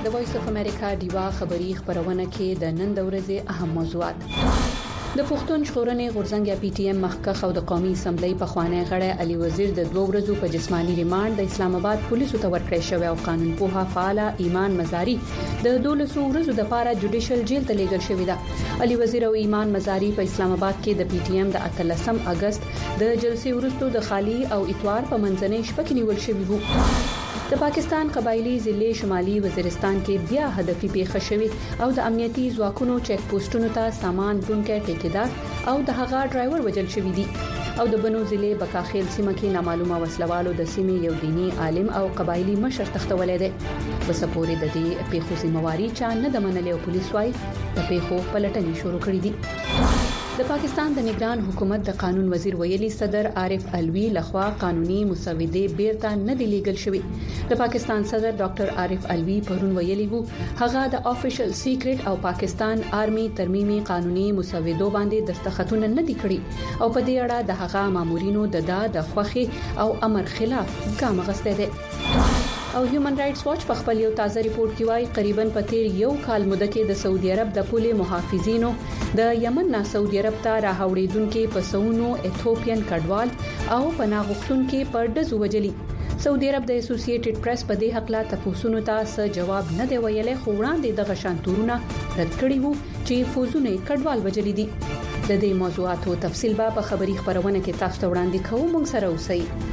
د وایس اف امریکا دیوا خبری خبرونه کې د نن د ورځې اهم موضوعات. د پښتون ژغورنې غورځنګ یا پی ټی ایم مخکخ او د قومي اسمبلی په خوانی غړی علي وزیر د 2 ورځو په جسمانی ریماند د اسلام آباد پولیسو ته ورکړی شوی او قانون پوها فعال ایمان مزاری د 12 ورځو د پاره جوډیشل جیل ته لیږل شوی دی. علي وزیر او ایمان مزاری په اسلام آباد کې د پی ټی ایم د 13 اگست د جلسې وروسته د خالی او اتوار په منځنۍ شپه کې نیول شوی وو. د پاکستان قبایلی ضلع شمالي وزیرستان کې بیا هدفي پیښه شوې او د امنیتي ځواکونو چیک پوسټونو ته سامان وړونکي ټیکیدار او د هغه ډرایور وژل شوی دي. او د بنو ضلع بکاخیل سیمه کې نامعلومه وسلوالو د سیمې یو دینی عالم او قبایلی مشر تختولې ده. وسپوري د دې پیښو ذمہواری چا نه د منلې او پولیس وايي د پیښو پلټنې شروع کړې دي. د پاکستان د نگران حکومت د قانون وزیر ویلي صدر عارف الوی لخوا قانوني مسوده بیرته نه دی لیږل شوی. د پاکستان صدر ډاکټر عارف الوی پرون ویلي وو هغه د افیشل سیکریټ او پاکستان آرمي ترمیمي قانوني مسودو باندې دستخطونه نه دي کړی او په دې اړه د هغه مامورینو د خوخي او امر خلاف ګام غسته ده. او هیومن رائټس واچ په خپل یو تازه ریپورت کې وايي قریبا په تیر یو کال موده کې د سعودي عرب د پولې محافظینو د یمن نه سعودي عرب ته راوړېدونکو پسونو ایتھوپین کډوال او پناه غوښتونکو پر دزو وجلي. سعودي عرب د اسوسییټډ پریس په دې حق لا تاسو ته څه جواب نه دی ویلې خو وړاندې د غشانتورونه رد کړی وو چې فوزونه کډوال وجلي دي. د دې موضوعاتو تفصیل په خبری خبرونه کې تاسو ته وړاندې کوم. موږ سره اوسئ.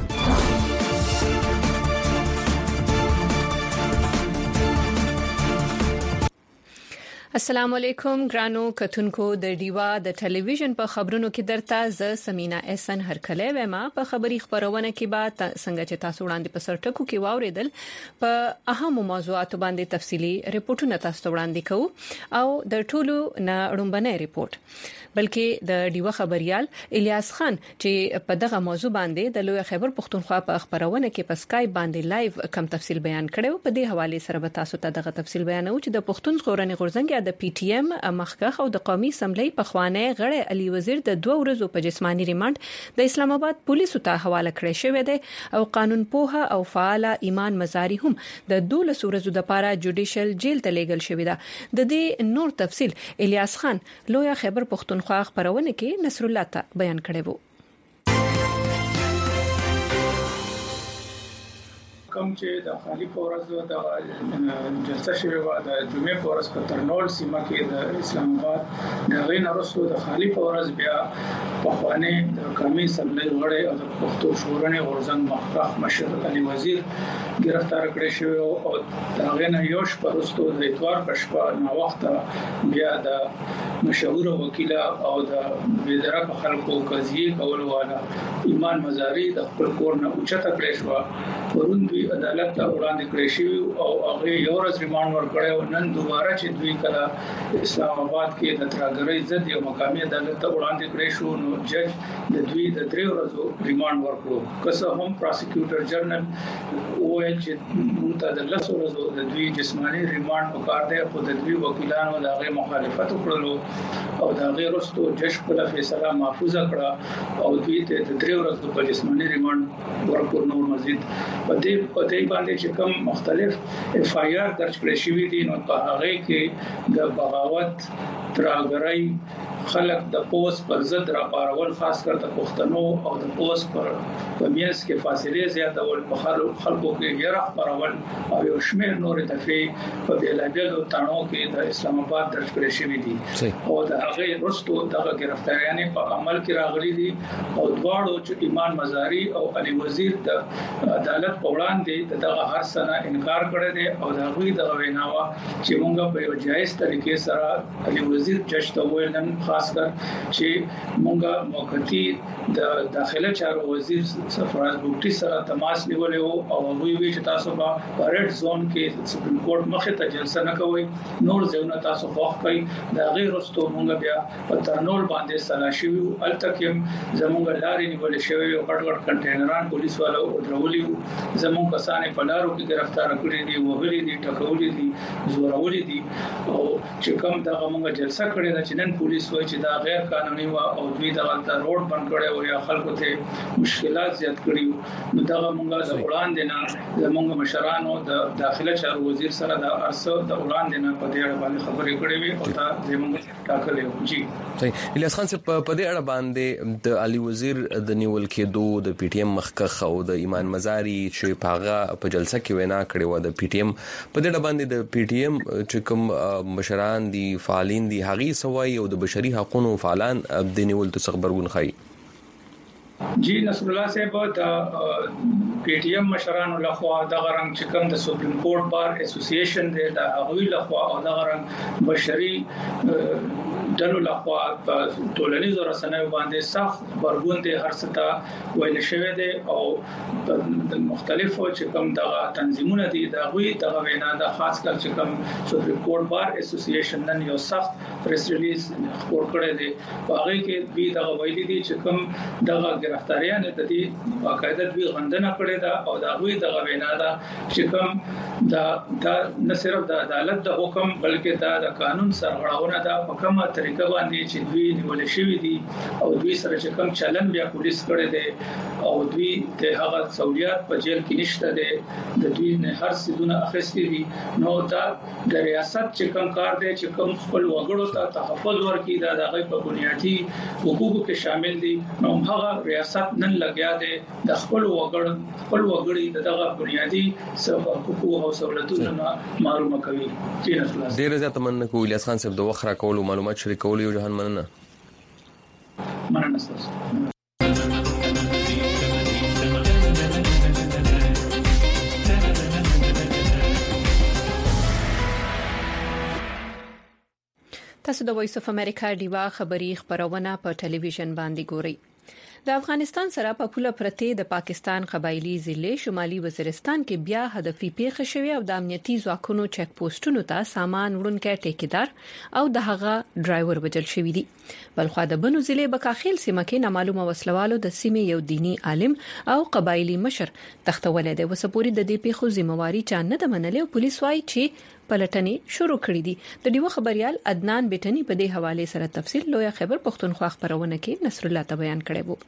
السلام علیکم ګرانو کتونکو د ډیوا د ټلویزیون په خبرونو کې درته ز سمینا احسن هرکله ومه په خبری خبرونه کې بعد څنګه چې تاسو وړاندې په سرټکو کې واوریدل په اهم موضوعاتو باندې تفصيلي ریپورتونه تاسو وړاندې کوو او د ټولو نړومبنه ریپورت بلکې د ډیوا خبريال الیاس خان چې په دغه موضوع باندې د لوی خیبر پښتونخوا په خبرونه کې په اسکایپ باندې لایو کم تفصیل بیان کړو. په دې حواله سره به تاسو ته دغه تفصیل بیانو چې د پښتون ژغورنې غورځنګ د پی ټی ایم مخکخ او د قومي اسمبلی په خوانی غړی علي وزیر د 2 ورځو په جسمانی ریماند د اسلام آباد پولیسو ته حواله کړی شوی دی او قانون پوها او فعال ایمان مزاری هم د 12 ورځو د پاره جوډیشل جیل ته لیږل شوی دی. د دې نور تفصیل الیاس خان لوی خیبر پښتونخوا خبرونه کې نصر الله ته بیان کړی وو. کوم چې د خالی فورز د جلسه شوی و د جمعې فورز په ترنول سیمه کې د اسلام آباد د غین رسو د خالی فورز بیا په خوانی د قومي اسمبلی غړی او د پښتون ژغورنې غورځنګ مخکخ مشر علي وزیر گرفتار کړی شوی او د غین یوش پرستو د اتوار په شپه نو وخت بیا د مشهور وکیل او د بیدرک خلکو قضیه کول والا ایمان مزاری د خپل کور نه اوچته کړی شو. ورون عدالت ته وړاندې کړی شو او هغه یو ورځ ریماند ورکړی او نن دوباره چې دوی کله اسلام آباد کې د ترګرۍ ضد یو مقامي عدالت ته وړاندې کړی شو نو جج د دوی د 3 ورځو ریماند ورکړو. که هم پروسیکیوټر جنرال وایي چې موږ ته د 10 ورځو د دوی جسمانی ریماند وکړ دی خو د دوی وکیلانو د هغه مخالفت وکړلو او د هغه وروسته جج خپل فیصله محفوظ کړه او دوی ته د 3 ورځو په جسمانی ریماند ورکړو. نو مزید په دې باندې چې کوم مختلف اف آی آر درج کړی شوی دي نو په هغه کې د بغاوت ترګرۍ خلک د پوس پر ضد را پارول خاص کر د پښتنو او د پوس پر کمیس کې فاصله زیاتول په خلکو کې یره پارول او یو شمېر نور دفعې په بیلابیلو تانو کې د اسلام آباد درج کړی شوی دي او د هغه وروسته دغه گرفتاریانه په عمل کې راغلي دي او دواړو چې ایمان مزاری او علي وزیر د عدالت په وړاندې دغه هر سنه انکار کړی دی او دا غوي د ویناوه چې موږ په یو جایز طریقې سره علي وزیر جج ته ویلن خاص کر چې موږ موقتی د داخله چارو وزیر سفراز بوټي سره تماس نیولې او هغه وی چې تاسو په ریډ زون کې سپریم کورټ مخه ته جلسه نه کوئ نور ځونه تاسو خوښ کړئ دا غیر واستو موږ بیا په ترنول باندې سلاشي التکم زموږ لارې نیولې شوی او غټ کنټینران پولیس والو درولي زموږ کسانې په لارو کې گرفتار کړی دي وغوري دي ټکولې دي زورولې دي او چې کوم دغه موږ جلسه کړې ده چې نن پولیس وایي چې دا غیر قانوني او دوی د روډ بند کړي او یا خلکو ته مشکلات زیات کړي نو دا موږ د وړاندې نه زموږ مشرانو د داخله چارو وزیر سره د ارسو د وړاندې نه په دې اړه باندې خبرې کړې وي او دا زموږ ټاکلې و. جی صحیح. الیاس خان صاحب په دې اړه باندې د علي وزیر د نیول کېدو د پی ټی ایم مخکخ او د ایمان مزاری چې پاغه په جلسه کې وینا کړې و د پی ټی ایم په دې اړه باندې د پی ټی ایم چې کوم مشران دي فعالین دي هغه سوي او د بشري حقوقو فعالان د نیول ته خبرګون خای. جی نصر الله صاحب د پی ټی ایم مشرانو لخوا د غرنګ چې کوم د سپریم کورټ بار اسوسییشن دی د هغوی لخوا او د غرنګ بشري ډلو لخوا په ټولنیزو رسنیو باندې سخت خبرګون دي هر څه ته ویل شوی دی او د مختلفو چې کوم د تنظیمونو دي د هغوی د وینا د خاص کر چې کوم سپریم کورټ بار اسوسییشن نن یو سخت پریس ریلیز خپور کړی دی په هغه کې دوی د ویلي دي چې کوم د گرفتاریان د دې باقاعده دوی غندنه کړې ده او دا غوي د غوینا ده چې کوم دا نه صرف د عدالت د حکم بلکې دا د قانون سرغړونه ده په کومه طریقه باندې چې دوی نیول شوی دي او دوی سره چې کوم چلن بیا پولیس کړی دی او دوی د هغه سہولیات په جیل کې نشته دي د دوی نه هر څه دونه اخیستي دي نو دا د ریاست چې کوم کار دی چې کوم خپل وګړو ته تحفظ ورکړي دا د غي په بنیادی حقوقو کې شامل دي نو هغه ریاست نن لګیا دی د خپل وګړي دغه بنیادی حقوق او سہولتونو معلومه کوي. ډیر زیات مننه کوم الیاس خان صاحب د وخت راکولو معلومات شریکولو یو جهان مننه. تاسو د وایس اف امریکا دیوا خبری خبرونه په ټلویزیون باندې ګورئ. د افغانستان سره په پوله پرته د پاکستان قبایلی ضلع شمالي وزیرستان کې بیا هدفي پیښه شوې او د امنیتي ځواکونو چک پوسټونو ته سامان وړونکي ټیکدار او د هغه ډرایور وجل شوې دي. بلخو د بنو ضلع بکاخیل سیمه کې نامعلومه وسلوالو د سیمې یو دینی عالم او قبایلی مشر تختولې د وسپوري د دې پیښو ذمہواری چا نه د منلې او پولیس وايي چې پلټنې شروع کړې دي. د دیو خبريال عدنان بیٹنی په دې حواله سره تفصیل لوی خبر پښتونخوا خبرونه کې نصر الله ته بیان کړی وو.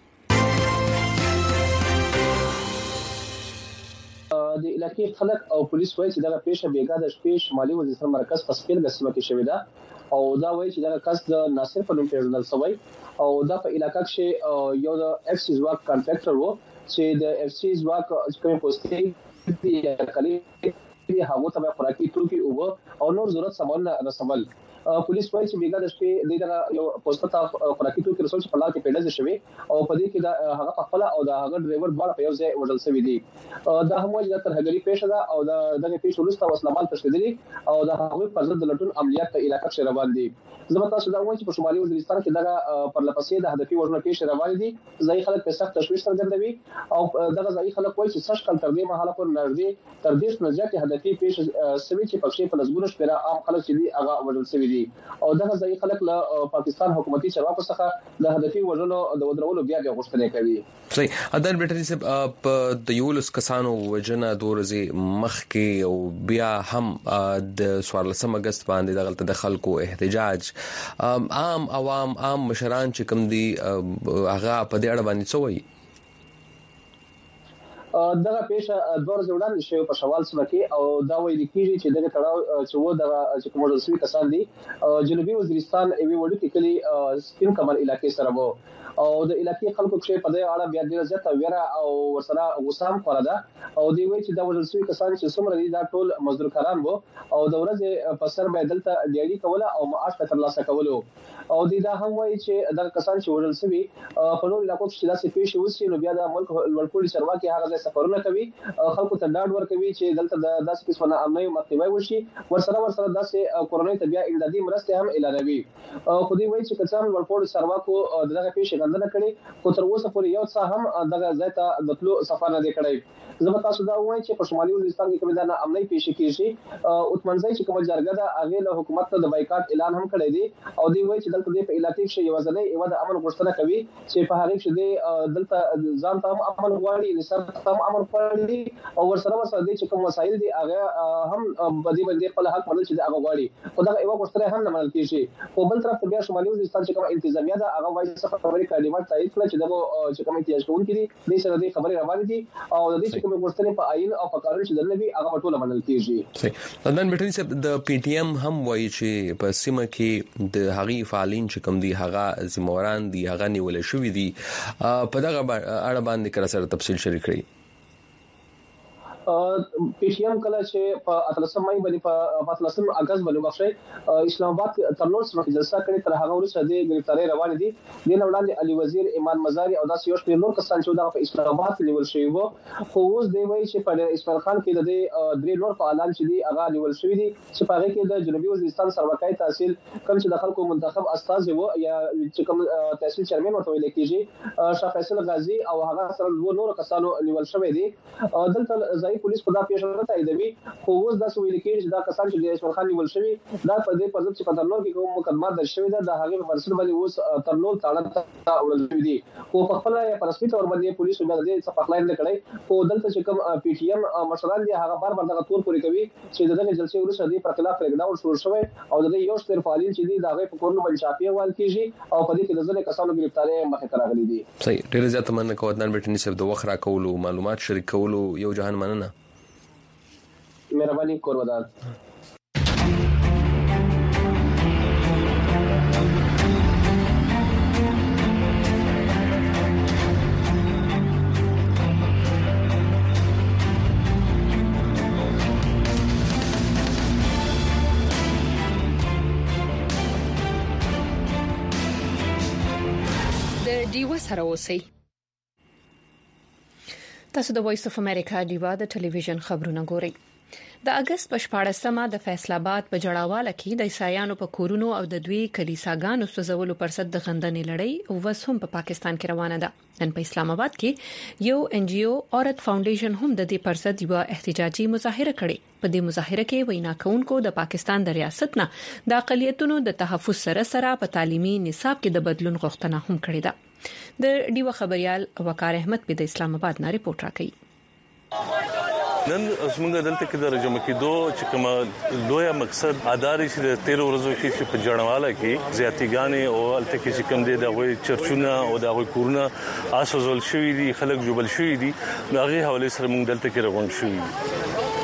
د علاقې خلک او پولیس وایي چې دا پیښه بیګا د شپې شمالي وزیرستان مرکز پسپیل غسمه کې شوې ده او دا وایي چې دا کس د ناصر په نوم پیژندل شوی او دا په علاقې کې یو د اف سی ځواک کانټراکټر وو چې د اف سی ځواک کوم پوسټي دی کلی هغه ته خوراکي توکي او نور ضرورت سامان رسول. پولیس وایي چې بیګا د شپې د یو پوسټ ته خوراکي توکي رسول چې په لار کې پیډه شوی او په دې کې دا هغه په خپل او دا هغه ډرایور باندې په یو ځای وډل شوی دی. دا هم وایي چې ترهګری پیښه ده او دغه پیښه ولسته وسلمان تشدیدي او د هغه پر ضد د لټون عملیات په علاقې کې روان دي. زما تاسو دا وایي چې په شمالي وزیرستان کې دغه پر لپسې د هدفي وژنې پیښه روان دي. ځای خلک په سخت تشویش څرګندوي او دغه ځای خلک وایي چې سش کال تر دې مهاله پر نږدې تر دې نزدې هدفي پیښه سوي چې پکې په لزګونو شپره عام خلک چې دي هغه وژل شوی دي او دغه ځای خلک له پاکستان حکومتي چارواکو څخه د هدفي وژنو د ودرولو بیا غوښتنه کوي. صحیح. عدن بیٹنی صاحب په د یولس کسانو وجنه دورځي مخکې او بیا هم د 14 اگست باندې دغه د خلکو احتجاج عام عوام عام مشران چې کوم دي هغه په دې اړه باندې څه وایي؟ دغه پیښه دوه ورځې وړاندې شوې په شوال سیمه کې او دا ویل کېږي چې دغه تړاو چې و دغه چې کوم ډول سوي کسان دي جنوبي وزیرستان ایوي وړو کې کلی سپین کمر علاقې سره وو او د علاقې خلکو کې په دې اړه بیا ډیر زیاته ویره او ورسره غوسام خورا ده او دی وایي چې دا وړل سوي کسان چې څومره دي دا ټول مزدور کاران وو او د ورځې په سر به دلته ډیری کوله او معاش په ترلاسه کولو او دا هم وایي چې دا کسان چې وړل سوي په نور علاقو کې داسې پیښې وسی نو بیا د ملک ولکوړي چارواکي هغه سفرونه کوي خلکو ته ډاډ ورکوي چې دلته د داسې قسمه امنیت مخنیوي وشي ورسره داسې کورونی ته بیا امدادي مرستې هم اعلانوي. خو دوی وایي چې کسان ولکوړي چارواکو دغه پیښه غندنه کړي خو تر اوسه پورې یو څه هم دغه ځای ته د تلو سفر نه دی کړی. زما تاسو دا وایي چې په شمالي وزیرستان کې کومه د امنیت پیښه کیږي او تمنځي چې کومه جرګه ده هغه له حکومت ته د بایکاټ اعلان هم کړی دی او دوی وایي چې دلته په علاقې کې یو ځلې د امن غوښتنه کوي چې په هغه کې دلته ځان ته امن غواړي نسبت هم امر کړی او ورسره د چې کوم وسایل دي هغه هم بدی باندې خپل حق منل چې هغه غواړي خو دا یو غوښتنه هم نه منل کیږي په بل طرف بیا شمالي وزیرستان چې کوم انتظامیه ده هغه وایي چې خبرې کلمات تایید کړل چې دغه چې کوم احتیاج کوونکي دي د سره د خبرې روان دي او د دې چې کوم غوښتنې په آئین او په قانون چې دلته وي هغه ټول منل کیږي. صحیح. عدنان بټري صاحب د پی ټی ایم هم وایي چې په سیمه کې د هغي فعالین چې کوم دي هغه زموران دي هغه نیول شوې دي په دغه اړه باندې کړه سره تفصیل شریک کړئ. پی ټی ایم کله چې په 13 مې باندې په 13 اگست باندې مخشه اسلام آباد ترنول سره جلسه کړې تر هغه وروسته د گرفتاری روان دي د وړاندې علي وزیر ایمان مزاری او داسې یو شمېر نور کسان چې دغه په اسلام آباد کې نیول شوی وو خو اوس دی وایي چې په اسماعیل خان کې د درې نور فعالان چې دي هغه نیول شوی دي چې په هغه کې د جنوبي وزیرستان سرمایي تحصیل کوم چې د خلکو منتخب استاد وو یا چې کوم تحصیل چیرمن ورته ویل کېږي شاه فیصل غازی او هغه سره دوه نور کسانو نیول شوی دي دلته ځای پولیس په دا پیښه تاییدوي خو اوس دا سویل کېږي چې دا کسان چې د اسماعیل خان نیول شوی دا په دې په ځل چې په ترنول کې کوم مقدمات درج شوی ده د هغه په مرسل باندې اوس ترنول تاړه وړل شوی دي او په خپل په رسمي تور باندې پولیسو بیا د څه پخلاین نه کړی او دلته چې کوم پی ټی ایم مشران دي هغه بار دغه تور پوری کوي چې دغه جلسې وروسته د پر خلاف ریګډاون شروع شوی او د یو شتر فعالین چې دي دغه په کورونو باندې چاپی وال کیږي او په دې کې د ځل کسانو گرفتاری مخه ته راغلي دي. صحیح. ډیر زیات مننه کوم عدنان بټري صاحب د وخت راکولو معلومات شریک کولو یو جهان مننه. مهرباني کورودان. د ډیو سره اوسئ. تاسو د وایس اف امریکا ډیوا د ټلویزیون خبرونه ګورئ. د اگست په 14مه د فیصل آباد په جړاواله کې د عیسایانو په کورونو او د دوی کلیساګانو سوځولو پر ضد د غندنې لړۍ او وس هم په پاکستان کې روانه ده. نن په اسلام آباد کې یو ان جی او اورت فاونډیشن هم د دې پر ضد یو احتجاجي مظاهره کړې. په دې مظاهره کې وینا کوونکو د پاکستان د ریاست نه د اقلیتونو د تحفظ سره په تعلیمي نصاب کې د بدلون غوښتنه هم کړې ده. د ډیو خبريال وقار احمد په د اسلام آباد نه ریپورت راکړي. نن زموږ دلته کې د رجمه کېدو چې کوم لوی مقصد اداري چې د 13 ورځو کې چې په جړواله کې زیاتیګانې او الته کې چې کوم دي د غوي چرچونه او د غوي کورونه اسوزول شوې دي خلک جوبل شوې دي هغه حواله سره موږ دلته کې روان شوې.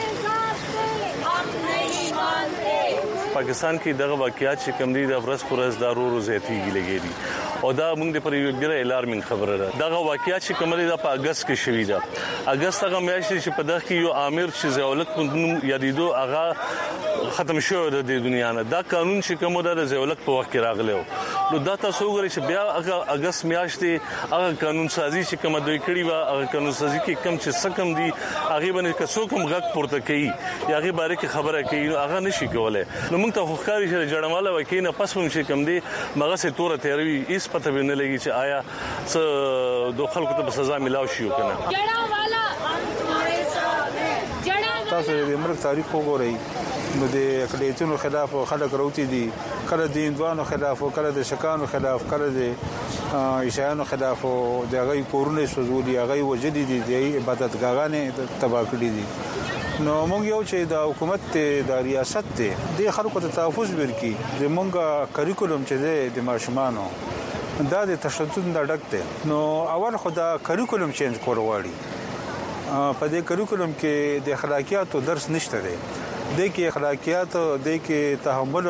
پاکستان کې دغه واقعیت چې کوم دي د ورځ پر ورځ دارو زیاتیږي لګېږي او دا موږ د پر یو ډیره الارمینګ خبره ده. دغه واقعیت چې کوم دي د په اگست کې شوې ده. اگست هغه میاشت چې په دغه کې یو امیر چې زولت په یادیدو هغه ختم شو د دنیا نه. دا قانون چې کوم د زولت په وخت کې راغلی نو دا تاسو وګورئ چې بیا هغه اگست میاشت هغه قانون سازي چې کوم دوی کړی و هغه قانون سازي کې کم چې سکم دي هغه باندې کڅو کوم غږ پورته کوي یا هغه باره کې خبره کوي نو هغه نشي کولای. نو موږ ته خوخاري چې جړماله وکینه پس هم چې کوم دي مغه سه تور تیروي هیڅ پته به نه لګي چې آیا څه د خلکو ته سزا ملاوي شي کنه. جړماله هم تمہارے ساتھ ہے. تاسو د امریکا تاریخ وګورئ نو د اقلیتونو خلاف خلک راوتی دي کله د هندوانو خلاف کله د شکانو خلاف کله د عیسایانو خلاف د غي کورونه سوزولي غي وجدي دي د عبادتګاهانه تباہ کړی دي. نو موږ یو چې د حکومت د ریاست د خلکو ته تحفظ ورکړي د موږ کریکولم چې د ماشومانو دا د تشدد نه ډک دی. نو اول خو دا کریکولم چینج کول غواړي. په دې کریکولم کې د اخلاقیاتو درس نشته دی. د کې اخلاقیات د کې تحمل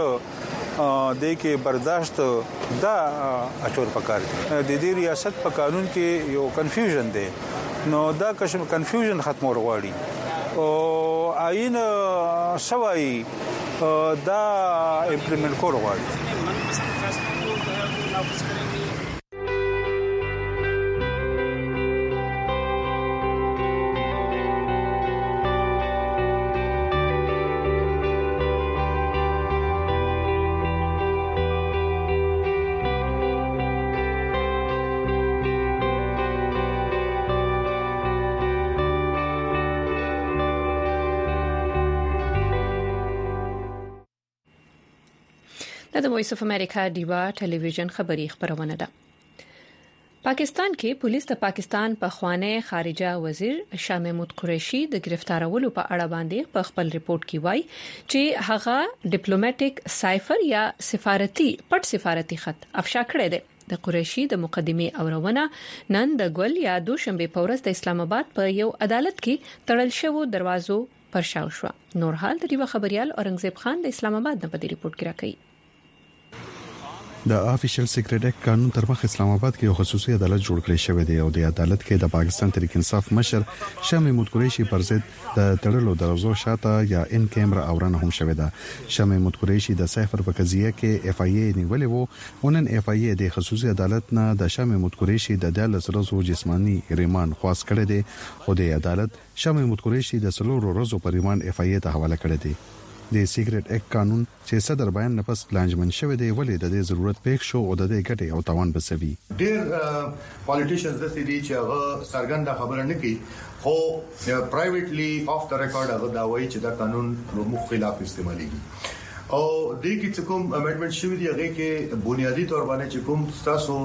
د کې برداشت دا اچور پکار دي. د دې ریاست په قانون کې یو کنفیوژن دی. نو دا کنفیوژن ختمول غواړي او آئین سوای دا امپلیمنٹ کول غواړي. د وایس اف امریکا ډیوا ټلویزیون خبری خبرونه ده. پاکستان کې پولیس د پاکستان په خوانه خارجه وزیر شاه محمود قریشي د گرفتارولو په اړه باندې په خپل ریپورت کې وایي چې هغه ډیپلوماټیک سایفر یا پټ سفارتي خط افشا کړی دی د قریشي د مقدمه اورونه نن د ګل یا دوشنبه په ورځ د اسلام آباد په یو عدالت کې تړل شوی دروازو پر شاو شو. نور حال د ریو خبريال اورنګزیب خان د اسلام آباد نه په ریپورت کې راکړي. د افیشل سیکریټ اکټ قانون تر مخ اسلام آباد کې یو خصوصي عدالت جوړ کړی شوی دی او د عدالت کې د پاکستان تحریک انصاف مشر شاه محمود قریشي پر ضد د تړلو دروازو شاته یا ان کیمرا اورنه هم شوی دی. شاه محمود قریشي د سایفر په قضیه کې اف ای ای نیولې وو. ونن اف ای ای د خصوصي عدالت نه د شاه محمود قریشي د 10 ورځو جسمانی ریماند خواست کړی دی خو د عدالت شاه محمود قریشي د 4 ورځو پر ریماند اف ای ای ته حواله کړی دی. د سیکریټ اکټ قانون چې صدر بیان نه پس پلانجمن شوی دی ولې د دې ضرورت پېښ شو او د دې ګټې او تاوان بسوي. ډېر پالیټیشنز د سړي چې هغه سرګنده خبره نه کوي خو پرایویټلی اف د ریکارډ هغه دا وایي چې دا قانون مخالف استعماليږي او د کې کوم امندمنت شوی دی هغه کې بنیادی تور باندې چې کوم تاسو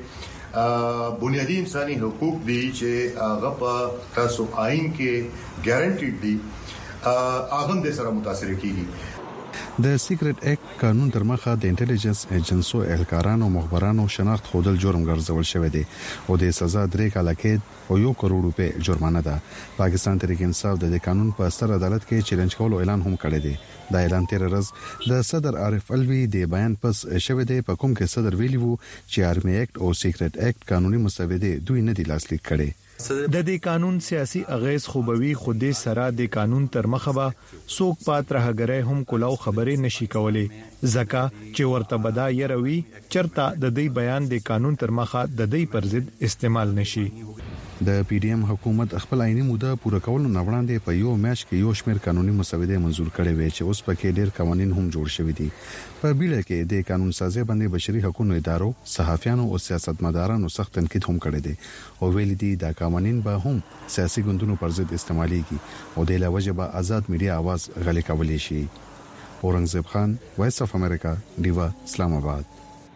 د بنیادی انساني حقوق دي چې هغه په تاسو آئین کې ګارانټیډ دي اغم د سره متاثر کیږي. د سیکریټ اکټ قانون تر مخه د انټيليجنس ایجنسو اهلکارانو مخبرانو شناخت خودل جرم ګرځول شوی دی او د سزا 3 کال قید او 1 کروڑ روپے جرمانه ده. پاکستان تحریک انصاف د قانون په ستر عدالت کې چیلنج کولو اعلان هم کړی دی. دا اعلان تیر ورځ د صدر عارف الوی د بیان پس شوی دی په کوم کې صدر ویلی وو چې آرمي اکټ او سیکریټ اکټ قانوني مسودې دوی نه دي لاسلیک کړي. د دې قانون سیاسي اغیز خوبوي خو د سره د قانون تر مخه به څوک پاتره هغره هم کولاو خبرې نشي کولای ځکه چې ورته بدا يروي چرته د دې بیان د قانون تر مخه د دې پر ضد استعمال نشي. د پی ډی ایم حکومت خپل عیني موده پوره کولو نه وړاندې په یو میاشت کې یو شمېر قانوني مسودې منزور کړي وي چې اوس پکې ډېر قوانين هم جوړ شوي دي. په بیړه کې د قانون سازي باندې بشري حقوقو ادارو صحافیانو او سیاستمدارانو سخت تنقید هم کړی دی او ویل دي دا قوانين به هم سیاسي ګوندونو پر ضد استعماليږي او د لوجه به آزاد میډیا आवाज غلي کولای شي. اورنګزیب خان، وایس اف امریکا، دیوا، اسلام آباد.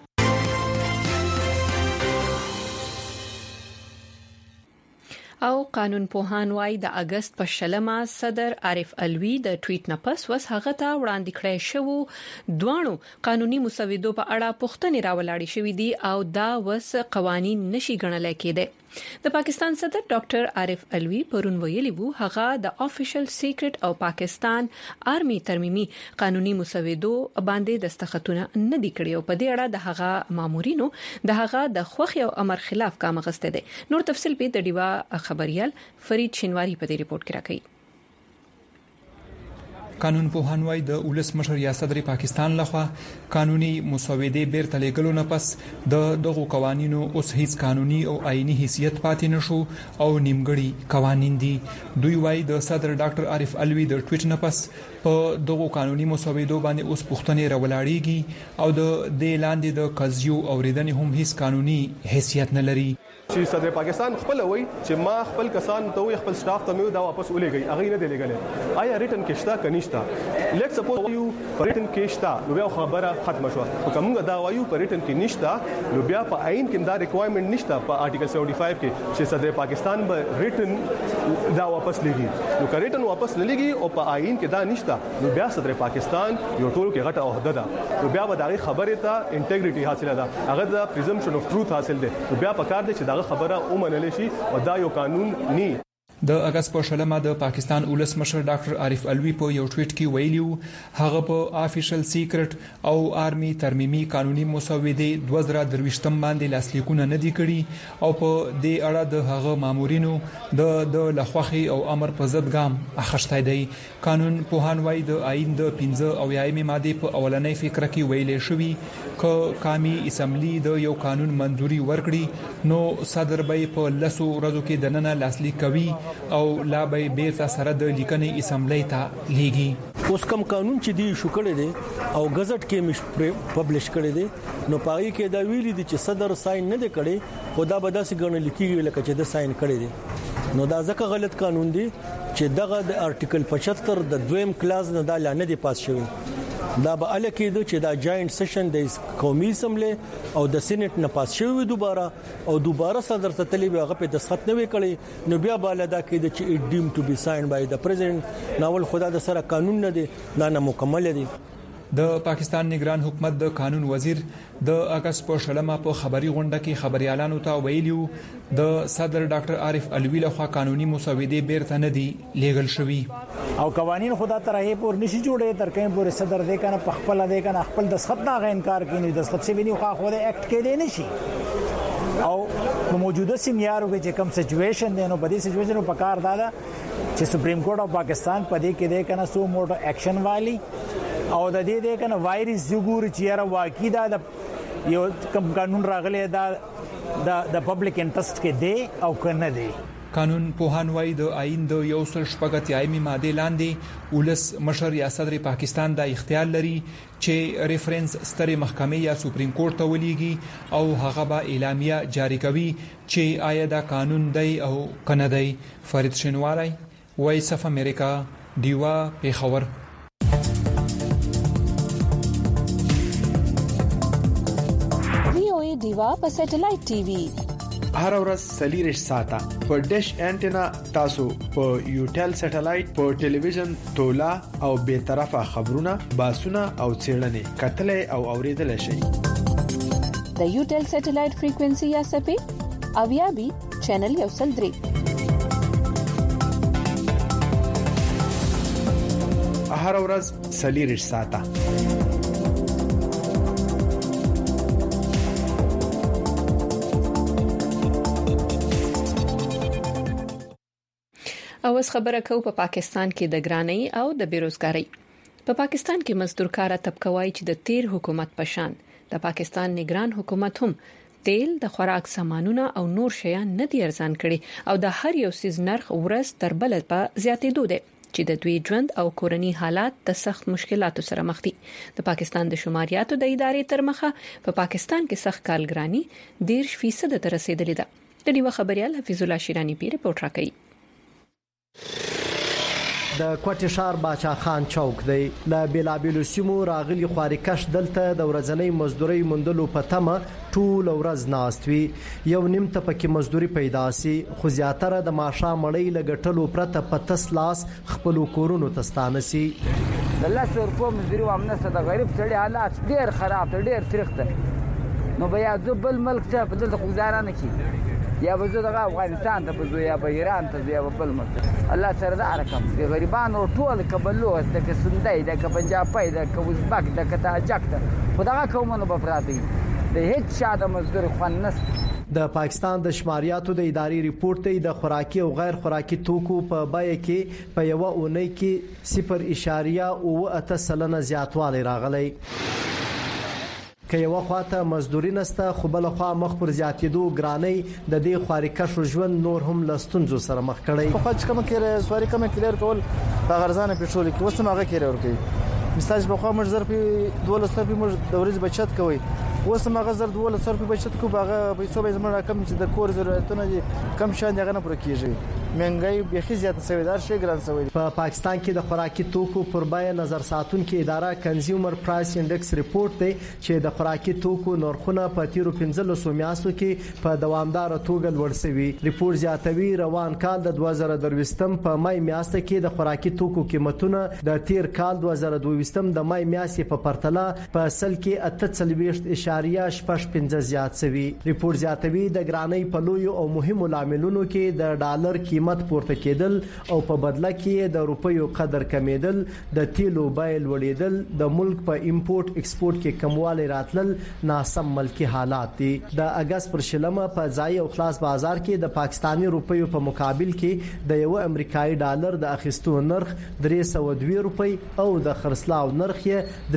او قانون پوهان وايي د اگست په شلمه صدر عارف الوی د ټویټ نه پس وس هغه ته وړاندې کړی شو دوانو قانوني مسودو په اړه پوښتنې راولاړې شوې دي او دا وس قوانين نشي ګڼل کېدي. د پاکستان صدر ډاکټر عارف الوی پرون ویلي وو هغه د افیشل سیکریټ او پاکستان آرمي ترمیمي قانوني مسودو باندې دستخطونه نه دي کړی او په دې اړه د هغه مامورینو د هغه د خوخي او امر خلاف کام غسته دي. نور تفصيل په د دیوا خبريال فرید شینواری په دې ریپورت کې راکړي. قانون پوهان وايي د ولس مشر یا صدر پاکستان لخوا قانوني مسودې بیرته لګلو نه پس دغه قوانینو اوس هیڅ قانوني او آئینی حیثیت پاتې نشو او نیمګړي قوانین دي. دوی وايي د صدر ډاکټر عارف الوی د ټویټ نه پس په دغه قانوني مسودو باندې اوس پوښتنې راولاړېږي او د دې لاندې د قضیو اوریدنې هم هیڅ قانوني حیثیت نه لري. چې صدر پاکستان خپل وای چې ما خپل کسان ته خپل سټاف ته دا واپس ولېږي هغه نه دی لګل آیا ریټن کې شته کنيشتا لیټ سپوز یو ریټن کې شته نو بیا خبره ختم شو او کومه دا وایو په ریټن کې نشته نو بیا په آئین کې دا ریکوایرمنت نشته په آرټیکل 75 کې چې صدر پاکستان به ریټن دا واپس لګي نو که ریټن واپس نه لګي او په آئین کې دا نشته نو بیا صدر پاکستان یو ټول کې غټه عہده ده نو بیا به دا خبره ته انټیګریټي حاصله ده هغه د پریزمپشن اف ټروث حاصل ده نو بیا په کار دي چې دا خبره اومنل شي او دا یو قانون ني. د اگست په شلمه د پاکستان ولس مشر ډاکټر عارف الوی په یو ټویټ کې ویلیو هغه په افیشل سیکریټ او آرمي ترمیمي قانوني مسودې 2023 باندې لاسلیکونه نه دي کړي او په دې اړه د هغه مامورینو د لخوخي او امر په ضد ګام اخښتای دی. قانون پوهان وايي د آئین د 15 او یایمه ماده په اولنۍ فکر کې ویلې شوی ک قامي اسمبلی د یو قانون منځوري ورکړي نو صدر به په لسو ورځو کې د نن لاسلیک کوي او لا به بیرته سره د لیکنې اسمبلی ته لیږي. اوس کوم قانون چې دی شو کړی دی او غزټ کې مش پبلش کړی دی نو پای کې دا ویلي دي چې صدر ساين نه دی کړی خدا به داسې ګڼل کېږي لکه چې د ساين کړی دی نو دا ځکه غلط قانون دی چې دغه د آرټیکل 75 د دویم کلاز نه دا لانه دی پاس شوی دا به ال کېدو چې دا جاینټ سیشن د قومي اسمبلی او د سېنات نه پاس شوی دوباره صدر ته تلی هغه په دستخط نه وکړي نو بیا بالا دا کېد چې اټ ډیم ټو بي ساين بای د پریزیدنت ناول خدا د سره قانون نه دی نه مکمل دی. د پاکستان نگران حکومت د قانون وزیر د اگست په شلمه په خبري غونډه کې خبريالانو ته ویلیو د صدر ډاکټر عارف علوی لخوا قانوني مسودې بیرته نه دي لیګل شوی او قوانين خدا ترې پور نشي جوړې ترکې پور صدر دې کنه پخپل دې کنه خپل دسخط نه غو انکار کینی دسخط سی ویني خو د اکټ کې دی نشي او په موجوده سیمیارو کې کوم سچويشن دی نو په دې سچويشن په کار دا چې سپریم کورټ اف پاکستان په دې کې دی کنه سو موټو اکشن والی او د دې کنه وایرس زګور چې را واقعي دا یو کوم قانون راغلی دا د پبلک انټرست کې دی او کنه دی. قانون پوهان وایي د آئین د 180 ماده لاندې ولس مشر یا صدر پاکستان د اختیار لري چې ریفرنس ستر محکمه یا سپریم کورټ ته ولېږي او هغه به اعلامیه جاری کوي چې آیا دا قانون دی او کنه دی. فرید شینواری وایس اف امریکا دیوا پیښور. دیوا په سټلایټ ټي وي هر ورځ سلیریش ساته په ډیش انټینا تاسو په یوټل سټلایټ په ټلویزیون تولا او به طرفه خبرونه باسونه او چیرلنې کتلې او اوریدل شي. د یوټل سټلایټ فریکوئنسي یا سپې او یا بي چینل یو سل درې هر ورځ سلیریش ساته. او اس خبره کو په پاکستان کې د ګرانۍ او د بیروزګاری. په پاکستان کې مزدور کار طبقه وایي چې د تیر حکومت پشان د پاکستان نگران حکومت هم تیل د خوراک سامانونه او نور شیان نه دي ارزان کړي او د هر یو سیز نرخ ورځ تر بل په زیاتېدو دي چې د دوی ژوند او کورنی حالات د سخت مشکلاتو سره مخ دي. د پاکستان د شماریاتو د ادارې تر مخه په پاکستان کې سخت کالګرانی 10% ته رسیدلې ده. د دې خبريال حفیظ الله شیرانی پیر رپورټ راکړي. د کوټی شهر باچا خان چوک دی ل بیلابیلو سیمو راغلي خوارکش دلته د ورځنۍ مزدوري مندلو په تمه ټول ورځ ناستوي یو نیم ته پکې مزدوري پیدا سي خو زیاتره د ماشه مړی لګټلو پرته په تسلاس خپل کورونو تستانه سي. د لاسو ورکو مزدوري وامنه د غریب سړي حالات ډیر خراب دي ډیر تریخته نو بیا ځبل ملک ته په دلته گزاره نه کی یا به زه د افغانستان ته بزو یا به ایران ته یا به بل ملک الله سره دا رقم دی غریبانو ټول کبلوس د کسندای د پنجابی د کوزبک د تاجک خدای کومونه به پراتی د هیڅ شاده مزدور خواننس. د پاکستان د شماریاتو د ادارې ریپورت دی د خوراکي او غیر خوراکي توکو په بیه کې په یو اونۍ کې 0.8% زیاتوالی راغلی. که یو خواته مزدوري نسته خو بل خوا مخ پر زیاتېدو ګرانۍ د دې خوارکشو ژوند نور هم لستونزو سره مخ کړي. خو چې کوم کې سواری کوم کلیر کول په غرزانه پېټرول کې وسمه هغه کې ورکي مثال په خوا مر ظرف 1200 مر د ورځ بچت کوي وسمه هغه زر 1200 بچت کو هغه پیسو به زموږ رقم چې د کور ضرورتونه دي کم شان دغه نه پر کیږي مهنګای به زیاته سویدار شي ګران سوی. په پاکستان کې د خوراکي توکو پر بیه نظر ساتونکو اداره کنزیومر پرایس انډیکس ریپورت دی چې د خوراکي توکو نرخونه په تیرو 15 میاشتو کې په دوامدار توګه لوړ شوي. ریپورت زیاتوي روان کال د 2023 په مای میاشت کې د خوراکي توکو قیمتونه د تیر کال 2022 د مای میاشتې په پرتله په اصل کې 8.15 زیات شوي. ریپورت زیاتوي د ګرانۍ په لوی او مهمو لاملونو کې د ډالر قیمت پورته کېدل او په بدله کې د روپیو قدر کمیدل د تیلو بیه لوړېدل د ملک په امپورټ ایکسپورټ کې کموالی راتلل ناسم ملکی حالات دي. د اگست پر شلمه په ځای او خلاص بازار کې د پاکستانی روپیو په مقابل کې د یو امریکایي ډالر د اخیستو نرخ 302 روپی او د خرڅلاو نرخ یې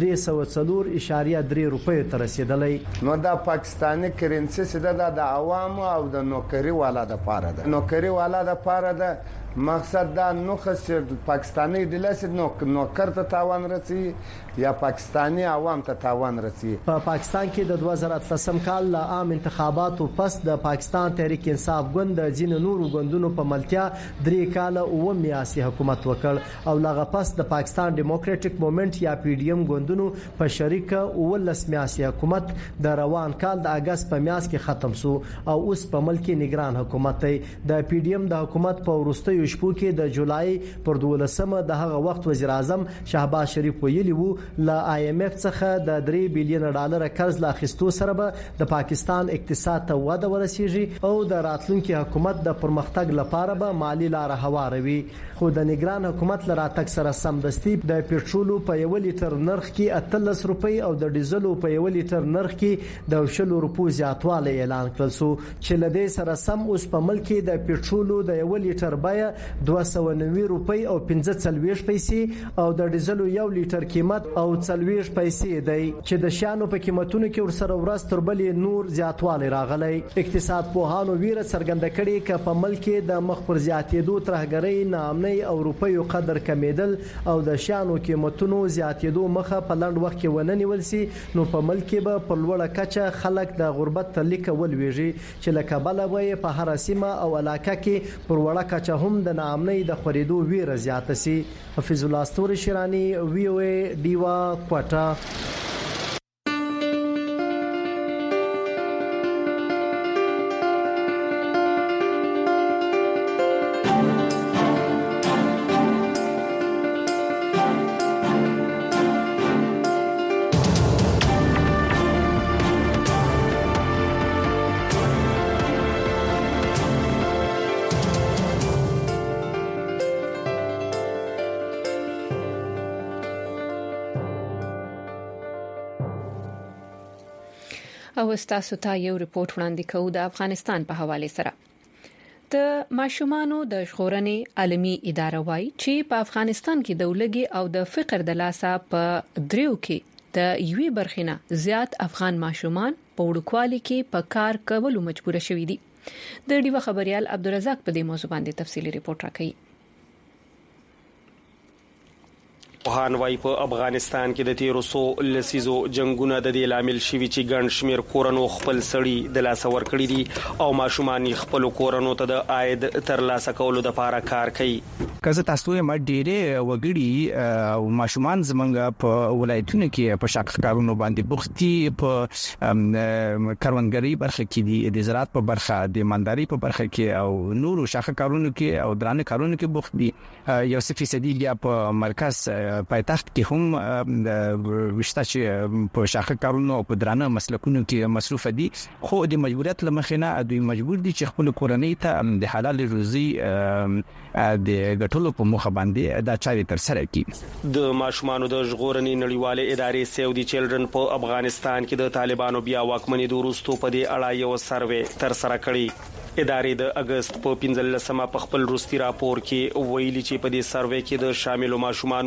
304.3 روپی ته رسیدلی. نو د پاکستانی کرنسی سده د عوامو او د نوکری والا د پاره ده نوکری والا د پاره ده مقصد دا نو خص پاکستاني دلاسه نو کرته تاوان رسي یا پاکستانی عوام ته تاوان رسي. په پاکستان کې د 2013 کال له عام انتخاباتو پس د پاکستان تحریک انصاف ګوند د ځینو نورو ګوندونو په ملتیا 3 کال او میاسي حکومت وکړ او لغه پس د پاکستان ډیموکراټک موومېنټ یا پی ډی ایم ګوندونو په شریک او میاسي حکومت د روان کال د اگست په میاس کې ختم سو او اوس په ملک نگران حکومت دی. د پی ډی ایم د حکومت په وروستیو شپو کې د جولای پر 12مه د هغه وخت وزیر اعظم شهباز شریف ویلي وو ل آی ایم اف څخه د 3 بلین ډالر قرض لا اخیستو سره به د پاکستان اقتصاد ته وده ورسیږي او د راتلونکي حکومت د پرمختګ لپاره به مالی لار هواروي. خو د نگران حکومت لرا تک سره سمدستي د پېټرولو په 1 لیټر نرخ کې 13 روپۍ او د ډیزلو په 1 لیټر نرخ کې د 20 روپو زیاتوالی اعلان کړل سو چې لدې سره سم اوس په ملک کې د پېټرولو د 1 لیټر بیه 290 روپۍ او 45 پیسې او د ډیزلو 1 لیټر قیمت او 40 پیسې دی چې د شانو په قیمتونو کې ورسره ورځ تر بلې نور زیاتوالی راغلی. اقتصاد پوهانو ویره څرګنده کړي چې په ملک کې د مخ پر زیاتېدو ترهګرۍ نامنۍ او روپیو قدر کمیدل او د شانو قیمتونو زیاتېدو مخه په لنډ وخت کې وننیول سي نو په ملک کې به په لوړه کچه خلک د غربت تلیک ولويږي چې لکه بل وي په هر سیمه او علاقه کې پر وړه کچه هم د نامنۍ د خریدو ویره زیاته سي. حفیظ الله استوري شیرانی وی او ای دیوا کوټا. او تاسو ته یو ریپورت وړاندې کوو د افغانستان په حواله سره. د ماشومانو د ژغورنې عالمي اداره وايي چې په افغانستان کې د ولګي او د فقر د لاسه په دریو کې د یوې برخینه زیات افغان ماشومان په وړوکوالي کې په کار کولو مجبور شوي دي. د ډیوه خبريال عبدالرزاق په دې موضوع باندې تفصیلی ریپورت راکړي. پوهان وايي په افغانستان کې د 1300 لسیزو جنگونو د دې لامل شوي چې ګڼ شمیر کورونو خپل سړي د لاس ور کړی دي او ماشومان خپل کورونو ته د عاید تر لاسه کولو د لپاره کار کوي. کزه تاسو یې ډېرې وګړي او ماشومان زمونږ په ولایتونو کې په شاخ کارونو باندې بوختي په کاروانګري برخه کې دي، د زراعت په برخه، د مالداري په برخه کې او نورو شاخ کارونو کې او درانه کارونو کې بوخت دي. یو څه فیصدي بیا په مرکز پایتخت کې هم وشته چې په شاخه کارونو او په درانه مسلکونو کې مصروف دي، خو د مجبوریت لمخینه دوی مجبور دي چې خپل کورنۍ ته د حلال روزي د ګټلو په مخه باندې دا چاري تر سره کړي. د ماشومانو د ژغورنې نړیواله ادارې سیو دی چلډرن په افغانستان کې د طالبانو بیا واکمنۍ د وروستو په دې اړه یو سروې تر سره کړی. ادارې د اگست په 15مه په خپل روستي راپور کې ویلي چې په دې سروې کې د شامل ماشومانو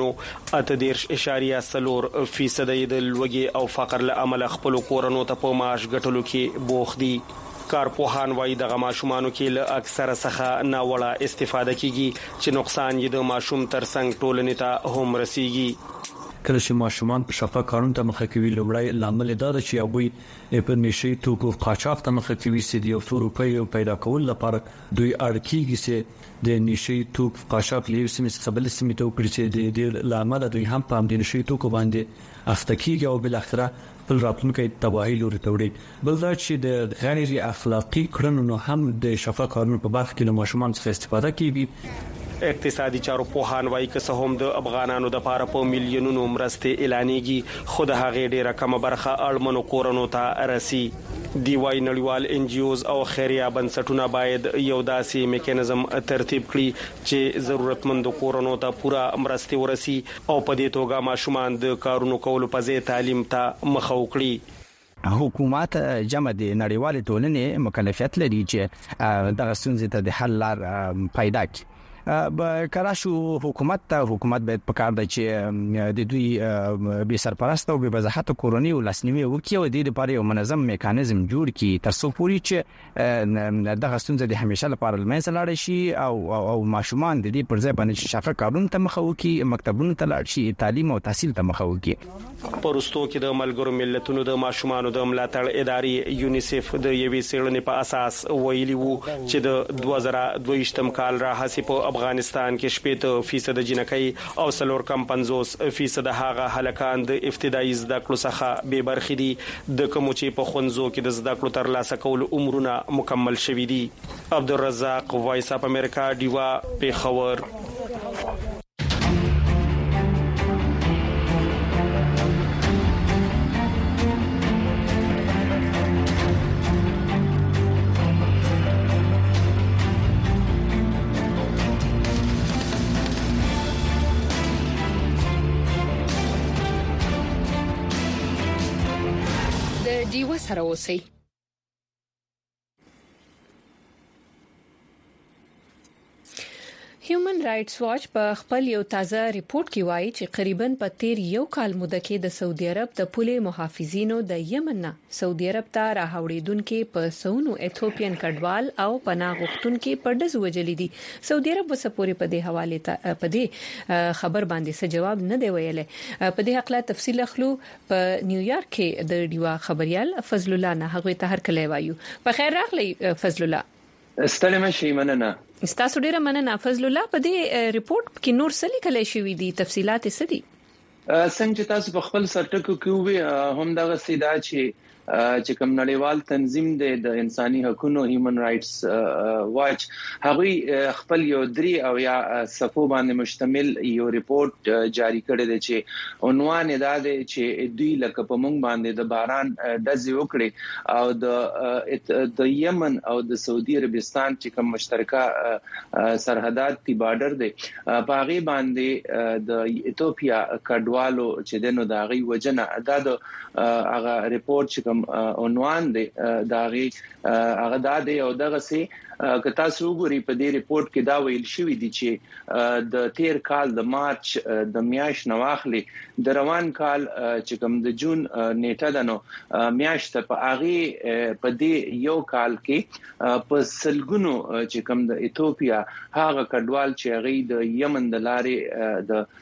8.4% د لوږې او فقر له امله خپل کورونو ته په معاش ګټلو کې بوخت دي. کارپوهان وايي د ماشومانو کې له اکثره څخه ناوړه استفاده کیږي چې نقصان یې د ماشوم ترڅنګ ټولنې ته هم رسیږي. کله چې ماشومان په شفا کارون ته مخه کوي لوړای لامل دا ده چې هغه په نشي توکو قاچاق ته مخه کوي چې د اروپای پیدا کول لپاره دوی اړکیږي چې د نشي توک قاچاق لیو سیمه قبل سیمه ته پرچې د لامل دوی هم په د نشي توکو باندې افتکیږي او بل اخره بل راتلونکي تباهي لوري ته وړي. بل دا چې د غیر اخلاقی کړنو هم د شفا کارون په برخه کې ماشومان څخه استفاده کوي. اقتصادي چارو پوهان وايي که څه هم د افغانانو د لپاره په میلیونونو مرستې اعلانېږي، خو د هغې ډیره کمه برخه اړمنو کورونو ته رسي. دی وايي نړیوال ان جی اوز او خیریه بنسټونه باید یو داسې میکانیزم ترتیب کړي چې ضرورتمند کورونو ته پوره مرستې ورسي او په دې توګه ماشومان د کارونو کولو په ځای تعلیم ته مخه وکړي. حکومت جمع د نړیوال ټولنې مکلفیت لري چې دغه ستونزې ته د حل لار پیدا کړي. کراشو حکومت باید پکار دی چې د دوی به سرپرست او به وضاحت کورونی او لاسنیوي وکړي او د لپاره یو منظم میکانیزم جوړ کړي تر څو پوري چې دغه ستونزه د همیشه لپاره لمنځه لاړ شي او ماشومان د دې پر ځای باندې شفاف قانون ته مخ وکړي مکتبونو ته لاړ شي تعلیم او تحصیل ته مخ وکړي پرستو کې د ملګرو ملتونو د ماشومان د ملاتړ ادارې یونیسف د یوې څېړنې په اساس ویلي وو چې د 2022م کال راهسي په افغانستان کې 70% جنکۍ او 50% هغه هلکان د ابتدایي زده کړو څخه بې برخې دي د کوم چې په خونځو کې د زده کړو ترلاسه کول عمرونه مکمل شوي دي. عبدالرزاق وایس اپ امریکا دیوا پیښور. دیوه سره اوسئ. هیومن رائټس واچ په خپل یو تازه ریپورت کې وایي چې تقریبا په تیر یو کال موده کې د سعودي عرب د پولې محافظینو د یمن نه سعودي عرب ته راوړېدونکو په سونو ایتھوپین کډوال او پناه غوښتونکو په ډز وجلې دي. سعودي عرب وسپوري په دې حواله ته په دې خبر باندې څه جواب نه دی ویلي. په دې حق لا تفصیل اخلو په نیویارک کې د دیوا خبريال فضل الله نه هغه ته هر کله وایو. په خیر راغلی فضل الله. استلمه شي مننه. تاسو ډیره مننه فضل الله. په دې ریپورت کې نور څه لیکل شوی دي تفصيلات څه دي؟ څنګه تاسو په خپل سرټکو کې وې هم دغه سیدا چې کوم نړیوال تنظیم د انساني حقوقو هیومن رائټس واچ هغه خپل یو 3 او یا صفو باندې مشتمل یو ریپورت جاری کړی دی چې عنوان یې دا دی چې دوی لکه په مونږ باندې د باران ډزې وکړي او د یمن او د سعودي عربستان چې کوم مشترکه سرحدات دی بارډر دی په هغه باندې د ایتھوپیا کډوالو چې دنو د هغه وجنه دا د هغه ریپورت چې عنوان دی داغي هغه د دې او دغه سي کتا سوګوري په دې ریپورت کې دا ویل شوی دی چې د تیر کال د مارچ د میاش نواخلي د روان کال چې کوم د جون نیټه دنو میاشت په اغه په دې یو کال کې په سلګونو چې کوم د ایتھوپیا هغه کډوال چې هغه د یمن د لارې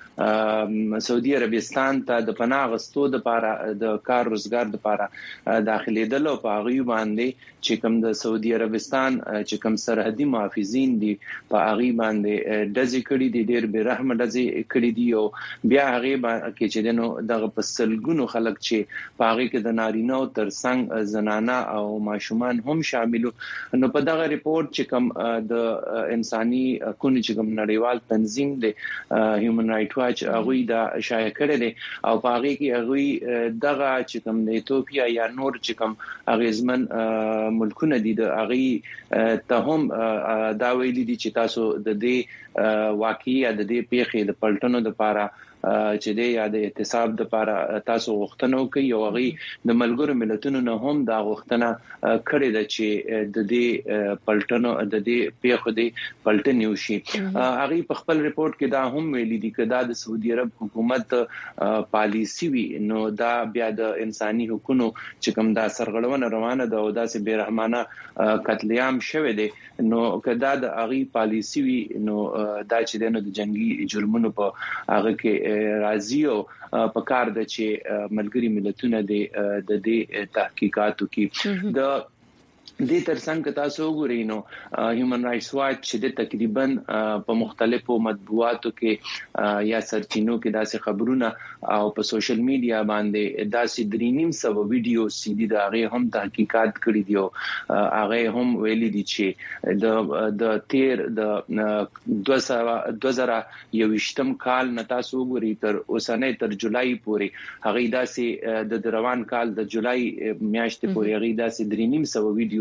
د سعودي عربستان ته د پناه غستو د لپاره د کار روزګار د لپاره داخلي دلو په غي باندې چې کوم د سعودي عربستان چې کوم سرحدي محافظین دي په غي باندې دځي کړي دي ډېر به رحم دځي کړي دي او بیا غي کې چې دنو دغه پسلګونو خلک چې په غي کې د نارینه او ترڅنګ زنانه او ماشومان هم شاملو. نو په دغه ریپورت چې کوم د انساني حقوقو چې کوم نړیوال تنظیم دی هیومن رائټ واچ هغه دا شایع کړی دی او په هغه کې هغه دغه چې کوم د ایتھوپیا یا نور چې کوم غزمن ملکونه دي د هغه ته هم دا ویلي دي چې تاسو د دې واقعي د دې پیښې د پلټنو لپاره چې د یاد احتساب د لپاره تاسو غوښتنه کوي او هغه د ملګرو ملتونو نه هم دا غوښتنه کړې ده چې د دې پلټنو د دې پیښو د پلټنې وشي. هغه په خپل ریپورت کې دا هم ویلي دي چې دا د سعودي عرب حکومت پالیسی وی نو دا بیا د انساني حقوقو چې کوم دا سرغړونه روانه ده او داسې بیرحمانه قتل عام شوه دي نو کدا د هغه پالیسی وی نو دا چې د جنگي جرمونو په هغه کې راځي او په کار د چې ملګری ملتونه د دې تحقیقاتو کې د دې ترڅنګ تاسو وګورئ نو هیومن رائټس واچ چې د تقریبا په مختلفو مطبوعاتو کې یا سرچینو کې داسې خبرونه او په سوشل میډیا باندې داسې 3.5 ویډیو سیدي دا غي هم تحقیقات کړی دی او هغه هم ویلي دي چې د تیر د 2021م کال نه تاسو وګورئ تر اوسنۍ تر جولای پورې هغه داسې د روان کال د جولای میاشتې پورې هغه داسې 3.5 ویډیو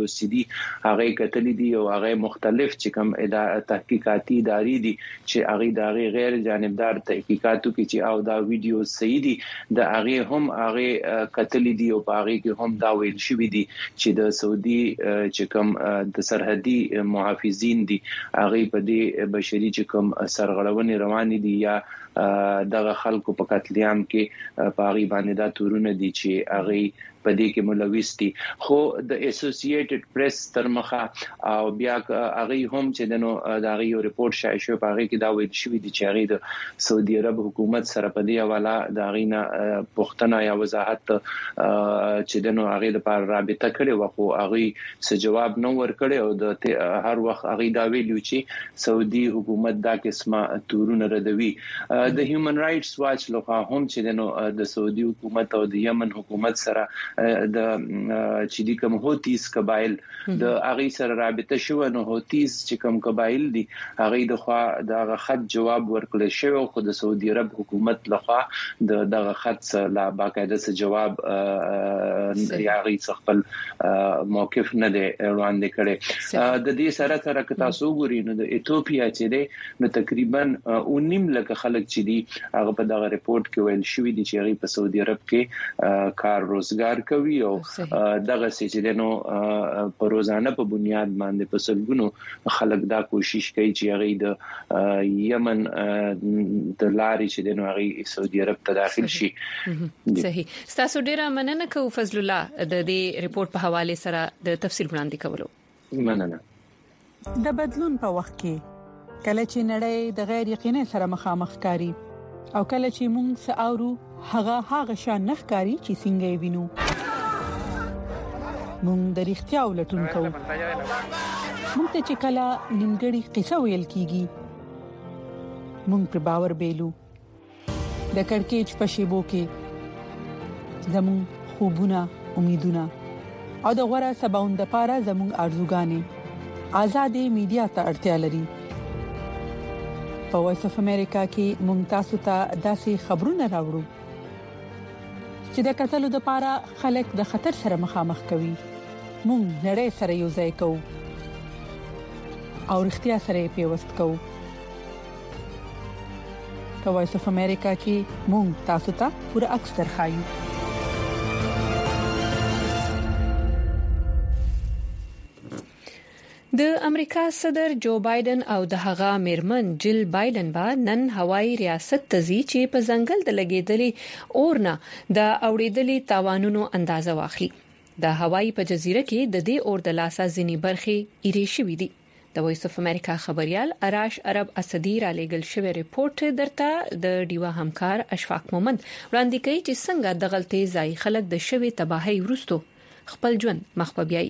ویډیوز دي هغه کتلې دي او هغه مختلف چې کوم تحقیقاتي ادارې دي چې هغه د غیر جانبدار تحقیقاتو کې چې او دا ویډیوز صحیح دي د هغه هم هغه کتلې دي او هغه کې هم دا ویل شوی دي چې د سعودي چې کوم د سرحدي محافظین دي هغه په دې بشري چې کوم سرغړونې روان دي یا دغه خلکو په قتلیام کې پاغي باندې دا تورونه دي چې هغه پدې کې ملوث دي خو د اسوسییټډ پریس تر مخه او بیا هغه هم چې دنو دا یو ریپورت شای شو په هغه کې دا ویل شوی دی چې هغه د سعودي عرب حکومت سره په دې حواله دا غینا پښتنه یا وضاحت چې دنو هغه د پر رابطه کړي و خو هغه څه جواب نو ور کړي او د هر وخت هغه دا ویلو چې سعودي حکومت دا قسمه تورونه ردوي د هیومن رائټس واچ لخوا هم چې دنو د سعودي حکومت او د یمن حکومت سره د چې د کوم هوتیس قبایل د هغه سره رابطه شو نو هوتیس چې کوم قبایل دي هغه د خوا د خط جواب ورکړل شو خو د سعودي عرب حکومت لخوا دغه خط لا باقاعده څه جواب یاغي خپل موقف نه دی وړاندې کړي د دې سره که تاسو ګورئ نو د ایتوپیا چې دی نو تقریبا 19 لک خلک چې دي هغه په دغه ریپورت کې ویل شوی دي چې هغه په سعودي عرب کې کار روزګار کوي او دغه چې دنو په روزانه په بنیاد باندې په سلګونو خلک دا کوشش کوي چې هغه د یمن د لارې چې دنو هغه سعودي عرب ته داخل شي صحیح تاسو ډیره مننه کوم فضل الله د دې ریپورت په حواله سره د تفصیل وړاندې کولو مننه د بدلون په وخت کې کله چې نړۍ د غیر یقیني سره مخامخ کاری او کله چې موږ ساورو هغه شان نخکاری چې څنګه وینو موږ د اړتیا ولټون کوو موږ ته چې کله نیمګړی قصه ویل کیږي موږ پر باور بیلو د کڑکېچ په شیبو کې زموږ خوبونه امیدونه او د غوړه سباوند لپاره زموږ ارزوګانې آزادې میډیا ته اړتیا لري په وایس اف امریکا کې موږ تاسو ته داسې خبرونه راوړو چې د قتل لپاره خلک د خطر سره مخامخ کوي مونږ نړۍ سره یو ځای کوو او اړتیا سره پیوست کوو په وایس اف امریکا کې مونږ تاسو ته پوره عکس درخایو د امریکا صدر جو بایدن او د هغه میرمن جل بایدن با نن هوایي ریاست تزي چې په ځنګل د لګیدلې اورنه د اوریدلې تاوانونو اندازه واخلي د هوایي په جزیره کې د دې اور د لاسه ځینی برخې ایرې شوې دي د وایس اف امریکا خبريال اراش عرب اسدی را لګل شوی ریپورت درته د ډیوا همکار اشفاق مومند وړاندې کوي چې څنګه د غلطي ځای خلک د شوی تباہي ورستو خپل ژوند مخ په بیاي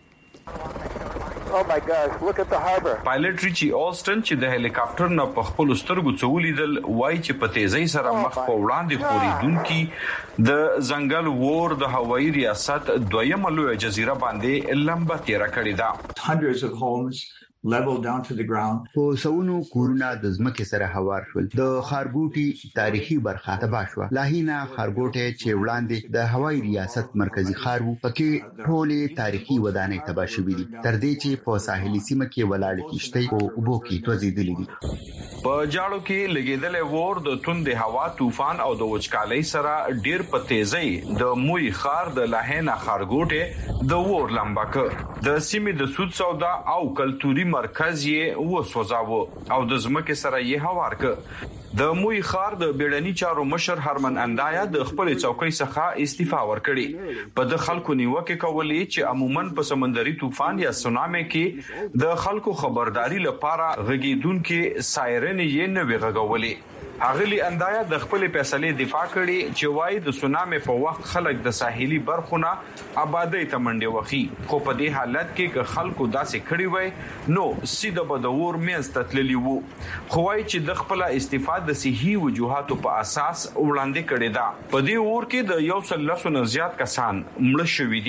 Oh my gosh, look at the harbor. پایلټ ریچی اولسټن چې د هلیکاپټر نه په خپل سترګو څولیدل وای چې په تیزی سره مخ په وړاندې خوريدونکو د ځنګل وور د هوایي ریاست دویمه لوی جزیره باندې لمبه تیر کړې ده. Hundreds of homes level down to the ground. په سونو کورونه د ځمکې سره هوار شول. د خارګوټي تاریخي برخه تباه شو. لاهینا خارګوټه چې وړاندې د هوایي ریاست مرکزی خار وو پکې ټولې تاریخي ودانۍ تباه شوې دي. تر دې چې په ساحلي سیمه کې ولاړ کیشته او وبو کې توزیدلې دي. په جاړو کې لګیدلې وور د توندې هوا طوفان او د وچکالۍ سره ډیر په تیزی د موي خار د لاهینا خارګوټه د وور لمبک د سیمې د سود سودا او کلتوري مرکز یې وسوځاوه او د ځمکې سره یې هوار ک د موي خار د بیړني چارو مشر هرمن اندایا د خپل چوکۍ څخه استعفا ورکړي په د خلکو نیوکه کولې چې عموما په سمندري طوفان یا سونامي کې د خلکو خبرداري لپاره غږیدونکو سایرن یې نه ویغولې اغلی اندایا د خپل فیصله دفاع کړي چې وای د سونامي په وخت خلک د ساحلي برخونه آبادی ته منډي وخی خو په دې حالت کې که خلکو داسې کړي وای نو سیده بدور مینځ تتللی وو خو وای چې د خپل استفاده د صحیح وجوهاتو په اساس وړاندې کړي دا په دې اور کې د 130 نه زیات کسان مړ شوي دي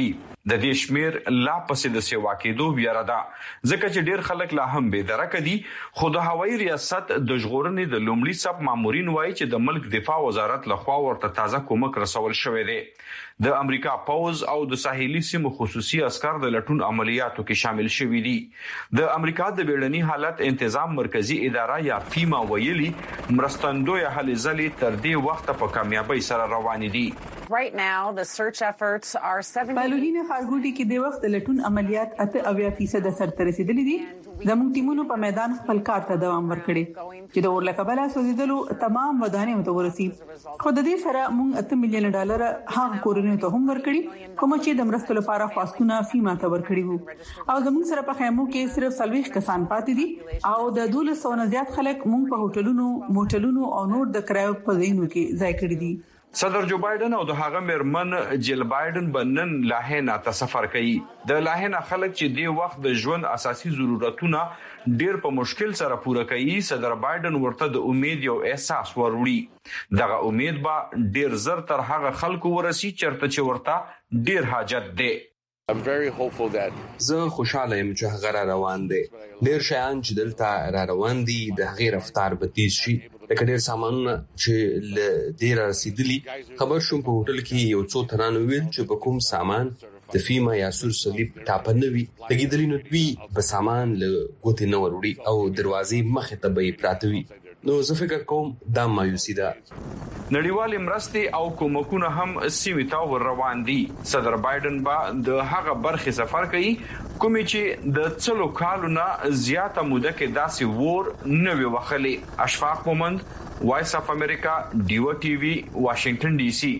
د دې شمیر لا پسې د سیوا کېدو ویره ده ځکه چې ډیر خلک لا هم بې درکه دي. خو د هوایي ریاست د ژغورنې د لومړي صف مامورین وایي چې د ملک دفاع وزارت لخوا ورته تازه کومک رسول شوی دی. د امریکا پوز او د ساحلي سیمو خصوصي عسكر د لټون عملیاتو کې شامل شوي دي. د امریکا د بیړني حالت انتظام مرکزی اداره یا فیما ویلي مرستندوی هلې ځلې تر دې وخت په کامیابی سره روان دي. Right now the search efforts are 70. بالولینه خارګوټي کې د وخت لټون عملیات 80% سره رسیدلې دي. زموږ ټیمونو په میدان خپل کار ته دوام ورکړي چې د اورلکبلا سوزیدلو تمام ودانې متورسي. خو د دې سره موږ $8 مليون هغه کورونو ته هم ورکړي کوم چې د مرستو لپاره خواستونه فیما ته ورکړي وو. او زموږ سره په خیمو کې صرف 40 کسان پاتې دي او د 1200 نه زیات خلک موږ په هوټلونو، موټلونو او نور د کرایو په ځایونو کې ځای کړی دي. صدر جو بایدن او د هغه مرمن جیل بایدن بنن لاهینا ته سفر کوي. د لاهینا خلک چې د وخت د ژوند اساسي ضرورتونه ډیر په مشکل سره پوره کوي، صدر بایدن ورته د امید یو احساس وروړي. دغه امید به ډیر زر تر هغه خلکو ورسي چرته چې ورته ډیر حاجت دی. زه خوشاله یم چې هغه را روان دی. ډیر شیان چې دلته را روان دي د هغې رفتار به تیز شي. لکه ډیر سامانونه چې له ډیر رسیدلی. خبر شوم په هوټل کې یو څو تنانو ویل چې په کوم سامان د فیما یا سور صلیب ټاپه نه وي. لګیدلی نو دوی په سامان له ګوتې نه وروړي او دروازې مخې ته به پراته وي. نو زه فکر کوم دا مایوسي ده. نړیوال مرستې او کومکونه هم سیمې ته ور روان دي. صدر بایدن با د هغه برخې سفر کوي کومې چې د څلو کالو نه زیاته موده کې داسې ور نه وي وخلي. اشفاق مومند، وایس اف امریکا، ډیو ټي وي، واشنگټن ډي سي.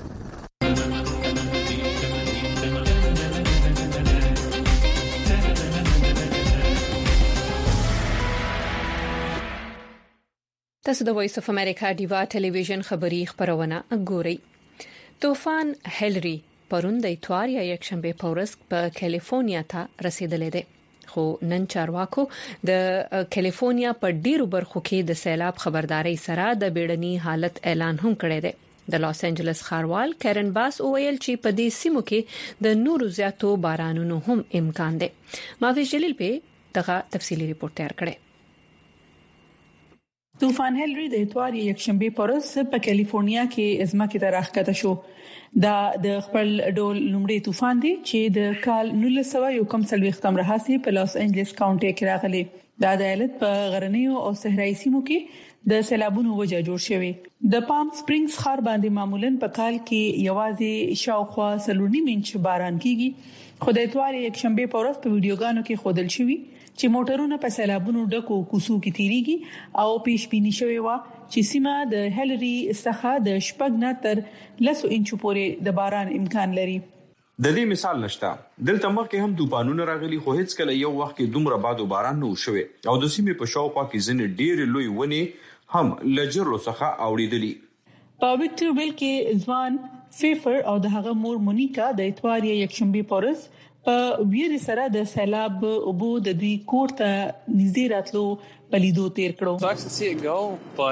تاسو د وایس اف امریکا ډیوا ټلویزیون خبری خبرونه ګورئ. طوفان هیلری پرون د اتوار یا یکشنبه په ورځ په کالیفورنیا ته رسیدلې ده. خو نن چارواکو د کالیفورنیا په ډیرو برخو کې د سیلاب خبرداري سره د بیړني حالت اعلان هم کړی دی. د لاس انجلس ښاروال کیرن باس وویل چې په دې سیمو کې د نورو زیاتو بارانونو هم امکان دی. مافیز جلیل په دغه تفصیلی ریپورت تیار کړی. طوفان هیلری د اتوار یکشنبه په ورځ په کالیفورنیا کې ازمکه ته راښکته شو. دا د خپل ډول لومړی طوفان دی چې د کال 1941 راهسي په لاس انجلس کاونټي کې راغلی. دا د ایالت په غرنیو او صحرایي سیمو کې د سیلابونو وجه جوړ شوی. د پام سپرینګز ښار باندې معمولاً په کال کې یوازې شاوخوا 3.5 انچ باران کیږي. خو د اتوار یکشنبه په ورځ په ویډیوګانو کې خودل شوی چې موټرونه په سیلابونو ډکو کوڅو کې تیریږي او پیش بینی شوی و چې سیمه د هیلری څخه د شپږ نه تر 10 انچو پورې د باران امکان لري. د دې مثال نشته. دلته مخکې هم طوفانونه راغلي خو هیڅ کله یو وخت کې دومره باد او باران نه وشوي او د سیمې په شاوخوا کې ځنې ډېر لوی ونی هم لجرلو څخه اوریدلي. په وکټوربل کې ځوان فیفر او د هغه مور مونیکا د اتوار یکشنبه په ورځ په ویر سره د سیلاب اوبو د دوی کور ته نږدې راتلو په لیدو تیر کړو.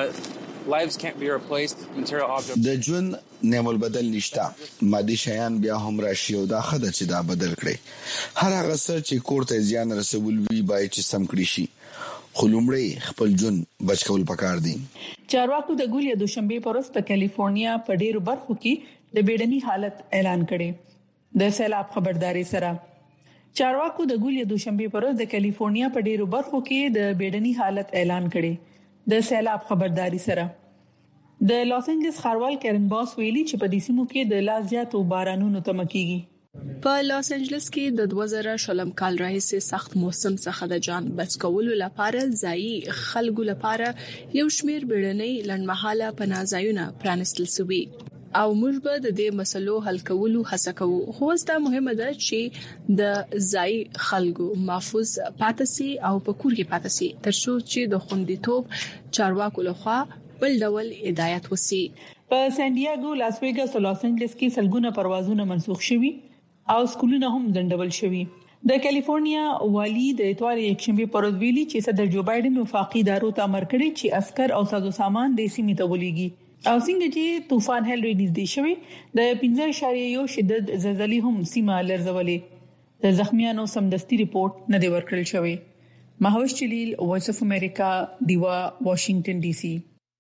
د ژوند نعمل بدل نشتا. مادي شیان بیا هم راشي او دا خدای چې دا بدل کړي. هر هغه څه چې کور ته زیان رسول وی باید چې سم کړی شي. خو لومړی خپل ژوند بچ کول پکار دي. چارواکو د ګولیا دوشنبه په ورځ په کالیفورنیا په ډیرو برخو کې د بیړني حالت اعلان کړي. د سیلاب خبرداري سره چارواکو د ګولیا دوشنبه په ورځ د کالیفورنیا په ډیرو برخو کې د بیړني حالت اعلان کړي. د سیلاب خبرداري سره د لاس انجلس ښاروال کیرن باس ویلي چې په دې سیمو کې د لا زیاتو بارانونو تمکیږي. په لاس انجلس کې د 2000 کال راهیسې سخت موسم څخه د جان بچ کولو لپاره ځایي خلکو لپاره یو شمیر بیړني لنډمحاله پناهځایونه پرانستل شوي او موږ به د دې مسلو حل کولو هڅه کوو. خو دا مهمه ده چې د ځای خلکو محفوظ پاتسي او په کور کې پاتسي ترڅو چې د خوندیتوب چارواکو لخوا بل ډول هدایت وسی. په سان ډیاګو، لاس ویګاس او لاس انجلس کې سلګونه پروازونه منسوخ شوي او سکولونه هم ځنډول شوي. د کالیفورنیا والی د اتوار یکشنبه پر ورځ ویلي چې صدر جو بایدن وفاقي ادارو ته امر کړی چې عسكر او سازو سامان د سیمې ته ولېږي. او څنګه چې طوفان هنري نږدې شوی د 15.1 شدت زلزلې هم سیمه لرزولې د زخمیانو سمدستي ریپورت نه دی ورکړل شوی. مهوش جلیل، وایس اف امریکا، دیوا، واشنگټن ډي سي.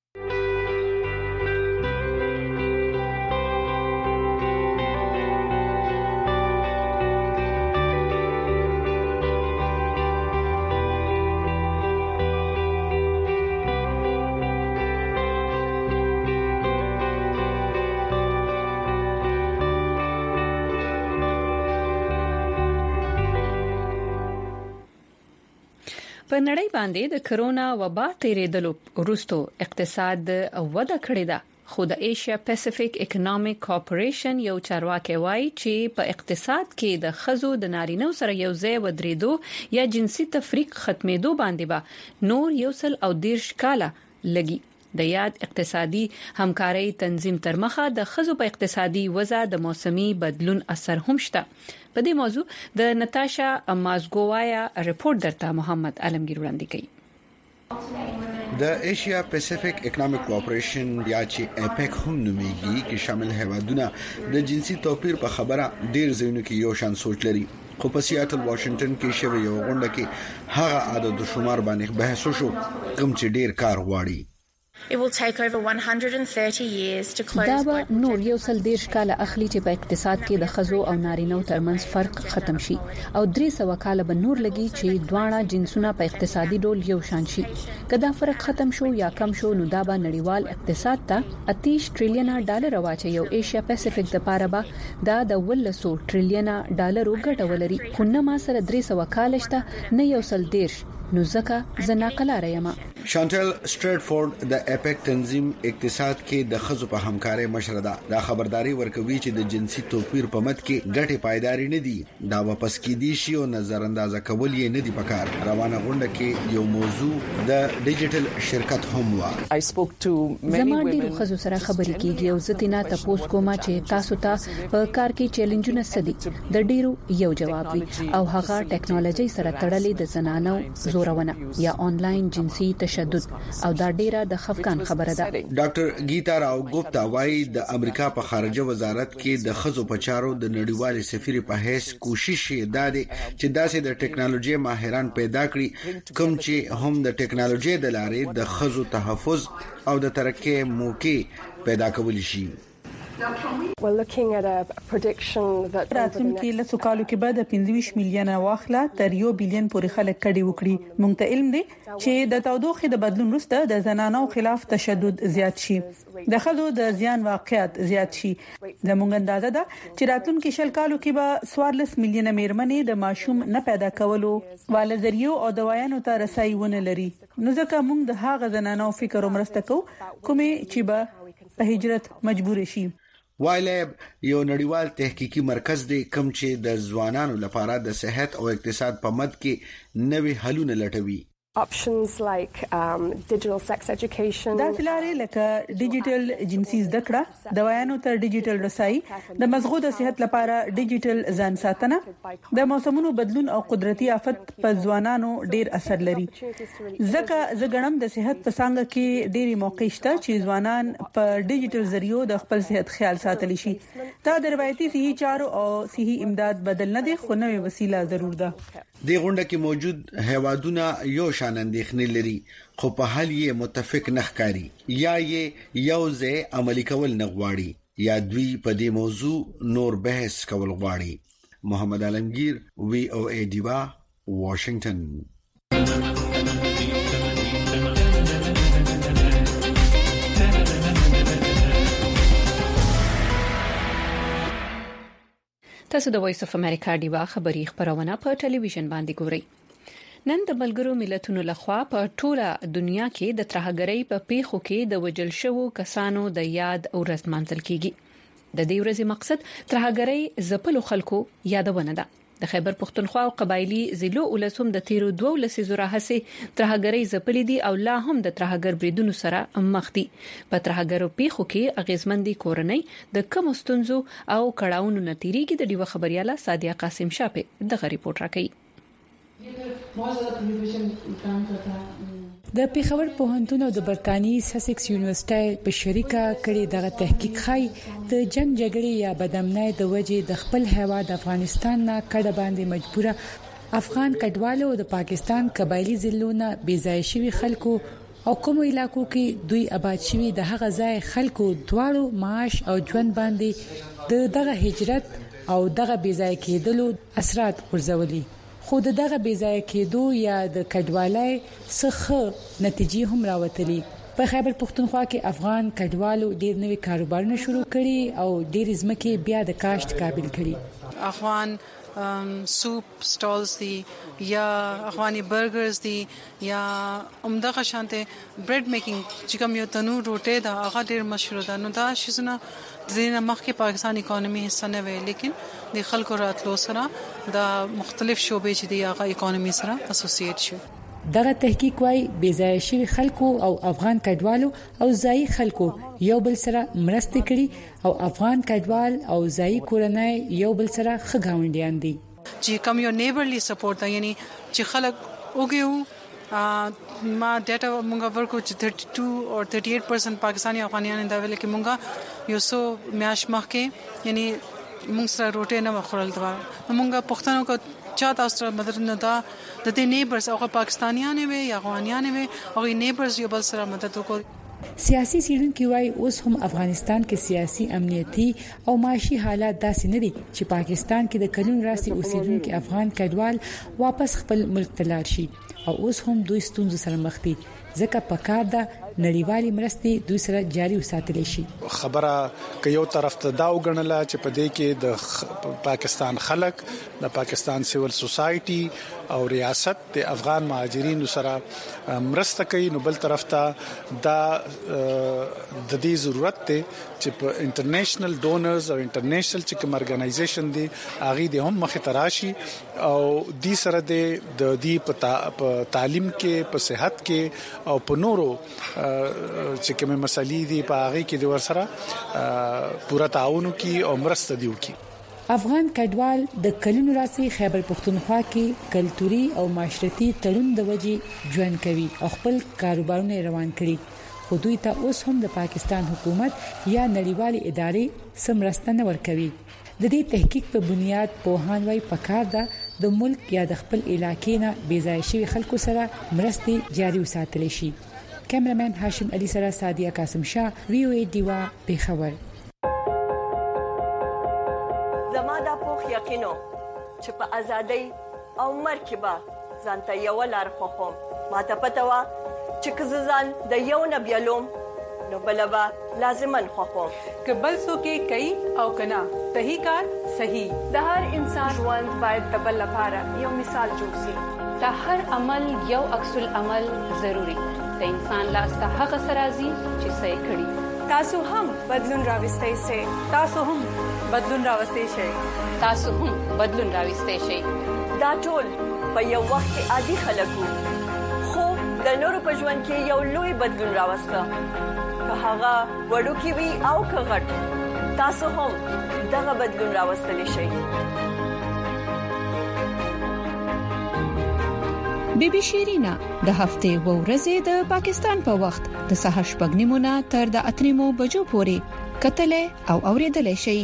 په نړۍ باندې د کرونا وبا تیریدلو وروسته اقتصاد وده کړې ده، خو د ایشیا پیسفیک اکونومیک کارپوریشن یو چارواکي وایي چې په اقتصاد کې د خزو د نارینو سره یو ځای ودرېدو یا جنسي تفریق ختمېدو باندې به نور یو سل او 10 کاله لګي. د یاد اقتصادي همکاري تنظیم تر مخه د خزو په اقتصادي وضع د موسمي بدلون اثر هم شته. په دې موضوع د نتاشا مازګوایا ریپورت درته محمد علمگیر وړاندې کوي. د ایشیا پیسفیک اکونومیک کارپوریشن یا چې اپیک هم نومیږي کې شامل هیوادونه د جنسي توپیر په خبره ډیر ځینو کې یو شان سوچ لري. خو په سیاتل واشنگټن کې شوی یو غونډه کې هغه عدد شمار باندې بحث وشو کوم چې ډیر کار غواړي. It will take over 130 years to close. دا به نور یو سل 10 کاله اخلي چې په اقتصاد کې د خزو او نارینو ترمنځ فرق ختم شي او 300 کاله به نور لګي چې دواړه جنسونه په اقتصادي ډول یو شان شي. کدا فرق ختم شو یا کم شو نو دا به نړیوال اقتصاد ته 30 ټریلیون ډالر واچي. یو ایشیا پیسفیک د پاره به دا د 100 ټریلیون ډالر ګټه ولري. خو نه ما سره 300 کال شته نه یو سل 10 نو ځکه زه ناقلاره یم. شانټل سټریټفورد د اپیک تنظیم اقتصاد کې د خزو په همکارۍ مشره ده. دا خبرداري ورکوي چې د جنسي توپیر په مت کې ګټې پایداري نه دي. دا واپس کیدی شي او نظر انداز کول یې نه دي پکار. روانه غونډه کې یو موضوع د ډیجیټل شرکت هم و. زما ډیرو خزو سره خبرې کیږي او زتینا تاسو کومه چې تاسو ته په کار کې چیلنجونه سدي. د ډیرو یو جواب وي او هغه ټیکنالوژي سره تړلې د زنانو زورونه یا آنلاین جنسي تشدد او دا ډیره د خفقان خبره ده. ډاکټر گیتا راو ګوپتا وايي د امریکا په خارجه وزارت کې د خزو په چارو د نړیوال سفیر په هیڅ کوشش یې داده چې داسې د ټیکنالوژي ماهران پیدا کړي کوم چې هم د ټیکنالوژي د لارې د خزو تحفظ او د ترقۍ موقع پیدا کول شي. راتلونکي لسو کالو کې به د 25 میلیونه واخله تر 1 بلین پورې خلک کډي وکړي. مونږ ته علم دی چې د تودوخې د بدلون وروسته د زنانو خلاف تشدد زیات شي، د خلکو د زیان واقعیت زیات شي. زموږ اندازه ده چې راتلونکي شل کالو کې به 14 میلیونه میرمنې د ماشوم نه پیدا کولو والذریو او دوايانو ته رسای ونه لري. نو ځکه موږ د هغه زنانو فکر ومرسته کوو کومې چې به په هجرت مجبور شي. وایلب یو نړیوال تحقیقي مرکز دی کوم چې د ځوانانو لپاره د صحت او اقتصاد په مد کې نوې حلونه لټوي. options like digital sex education. دا لارې لکه ډیجیټل جنسي زده کړه، دوايانو ته ډیجیټل رسایي، د مزغو د صحت لپاره ډیجیټل ځان ساتنه، د موسمونو بدلون او قدرتي آفت په ځوانانو ډیر اثر لري. ځکه زګړم د صحت په څنګه کې ډېری موقع شته چې ځوانان په ډیجیټل ذریعو د خپل صحت خیال ساتلی شي. دا د روایتي صحي چارو او صحي امداد بدل نه دي، خو نوې وسیله ضرور ده. د غونډه کې موجود هیوادونه یو شان اندېښنې لري خو په حل یې متفق نه ښکاري، یا یې یو ځای عملي کول نه غواړي یا دوی په دې موضوع نور بحث کول غواړي. محمد علمگیر، VOA دیوا، واشنگټن. تاسو د وایس اف امریکا دیوا خبری خبرونه په ټلویزیون باندې ګورئ. نن د ملګرو ملتونو لخوا په ټوله دنیا کې د ترهګرۍ په پیښو کې د وژل شوو کسانو د یاد او ورځ مانځل کیږي. د دې ورځې مقصد ترهګرۍ ځپلو خلکو یادونه ده. د خیبر پښتونخوا او قبایلی ضلعو ولسوم د تیرو 2 لسیزو راهسي ترهګرۍ ځپلې دي او لا هم د ترهګر بریدونو سره مخ دي. په ترهګرو پیښو کې اغیزمندي کورنۍ د کم ستونزو او کړهونو نتیریږي. د دیو خبرياله سادیا قاسم شاپه د غری پورت راکړي. د پیښور پوهنتون او د برتانی ساسکس یونیورسيټي په شریکه کړي دغه تحقیق خای د جنگ جګړې یا بدامنۍ د وجې د خپل هیواد افغانستان نه کډه باندې مجبوره افغان کډوالو د پاکستان قبایلی ضلعونو بیځای شوی خلکو او کوم علاقو کې دوی آباد شوی د هغه ځای خلکو دواړو معاش او ژوند باندې دغه هجرت او دغه بیځای کېدلو اثرات ورزولي خو دغه بیځای کېدو یا د کډوالۍ څخه نتیجې هم راوتلي په خیبر پختونخوا کې افغان کډوالو ډېر نوي کاروبارونه شروع کړي او ډېر ځمکې بیا د کاشت قابل کړي افغان سوپ سټالز دي یا افغاني برګرز دي یا عمدغه شانته بریډ میکینګ چې کوم یو تنور روټه دا هغه ډېر مشهور ده نو دا شیزونه د دې مخکې پاکستان اکانومي حصہ نه وي لیکن د خلکو راتلو سره د مختلف شوبې چې دی هغه اکانومي سره اسوسییټ شو دغه تحقیق وايي بیځای شوی خلکو او افغان کډوالو او ځای خلکو یو بل سره مرسته کړي او افغان کډوال او ځای کورنۍ یو بل سره خګاونډیان دي چې کوم یو نیبرلی سپورټ دا یعنی چې خلک وګیو ما ډاټا مونږ ورکو چې 32 او 38% پاکستانی افغانان دا ویل کې مونږ یو سو میاش مخکې یعنی مونږ سره روټه نه مخورل دا مونږ پښتنو کو چا تاسو مدد نه دا د دې نیبرز او پاکستانیان وي یا افغانیان وي او نیبرز یو بل سره مدد وکړي سیاسي سیډونکو وايي اوس هم افغانستان کې سیاسي امنیتي او معاشي حالات داسې نه دي چې پاکستان کې د کلون راسي اوسیدونکو افغان کډوال واپس خپل ملک ته لاړ شي او اوس هم دوی ستونزو سره مخ دي ځکه پکار ده نړیوالي مرستې دوی سره جاري وساتل شي خبره ک یو طرف ته دا وګڼله چې په دې کې د پاکستان خلک د پاکستان سیول سوسايټي او ریاست د افغان مهاجرینو سره مرسته کوي نو بل طرف ته دا د دې ضرورت ته چې په انټرنیشنل ډونرز او انټرنیشنل چې کوم ارګنایزیشن دي اغه دي هم مخ تراشي او دې سره د دې په تعلیم کې په صحت کې او په نورو چې کومه مسلې دي په هغه کې د ورسره پورا تعاون کوي او مرسته دی کوي افغان کډوال د کلونو راسي خیبر پختونخوا کې کلتوري او معاشرتي تړون د وجې ژوند کوي او خپل کاروبارونه روان کړي خو دوی ته اوس هم د پاکستان حکومت یا نړیوالي ادارې سمرسته نه ورکوي د دې تحقیق په بنیاد پوهان وايي پکار ده د ملک یا د خپل علاقې نه بیځای شوی خلکو سره مرستې جاري وساتل شي کیمرمن هاشم علي سره سادیا قاسم شاه وی او ای دیوا پیښور زما د پوخ یقینو چې په ازادۍ او مرکبه ځانته یو لار خوخم ماته پته وا چې کززان د یو نه بیلوم نو بلبا لازمن خوخم کبل سو کې کوي او کنا صحیح کار صحیح د هر انسان ژوند باید د بل لپاره یو مثال جوړ شي د هر عمل یو عکس العمل ضروری د انسان لاس ته هغه سرازي چې صحیح کړي تاسو هم بدلون راوستئ سي تاسو هم بدلون راوستئ شئ تاسو هم بدلون راوستئ شئ دا ټول په یو وخت کې عادي خلکو خو د نورو په ژوند کې یو لوی بدلون راوسته که هغه وړوکی وي او که غټ تاسو هم دغه بدلون راوستلی شئ بیبي شیرینا د هفته و ورځې د پاکستان په وخت د سهار شپږ نیمو تر د 8 بجو پورې کتلې او اوریدلې شي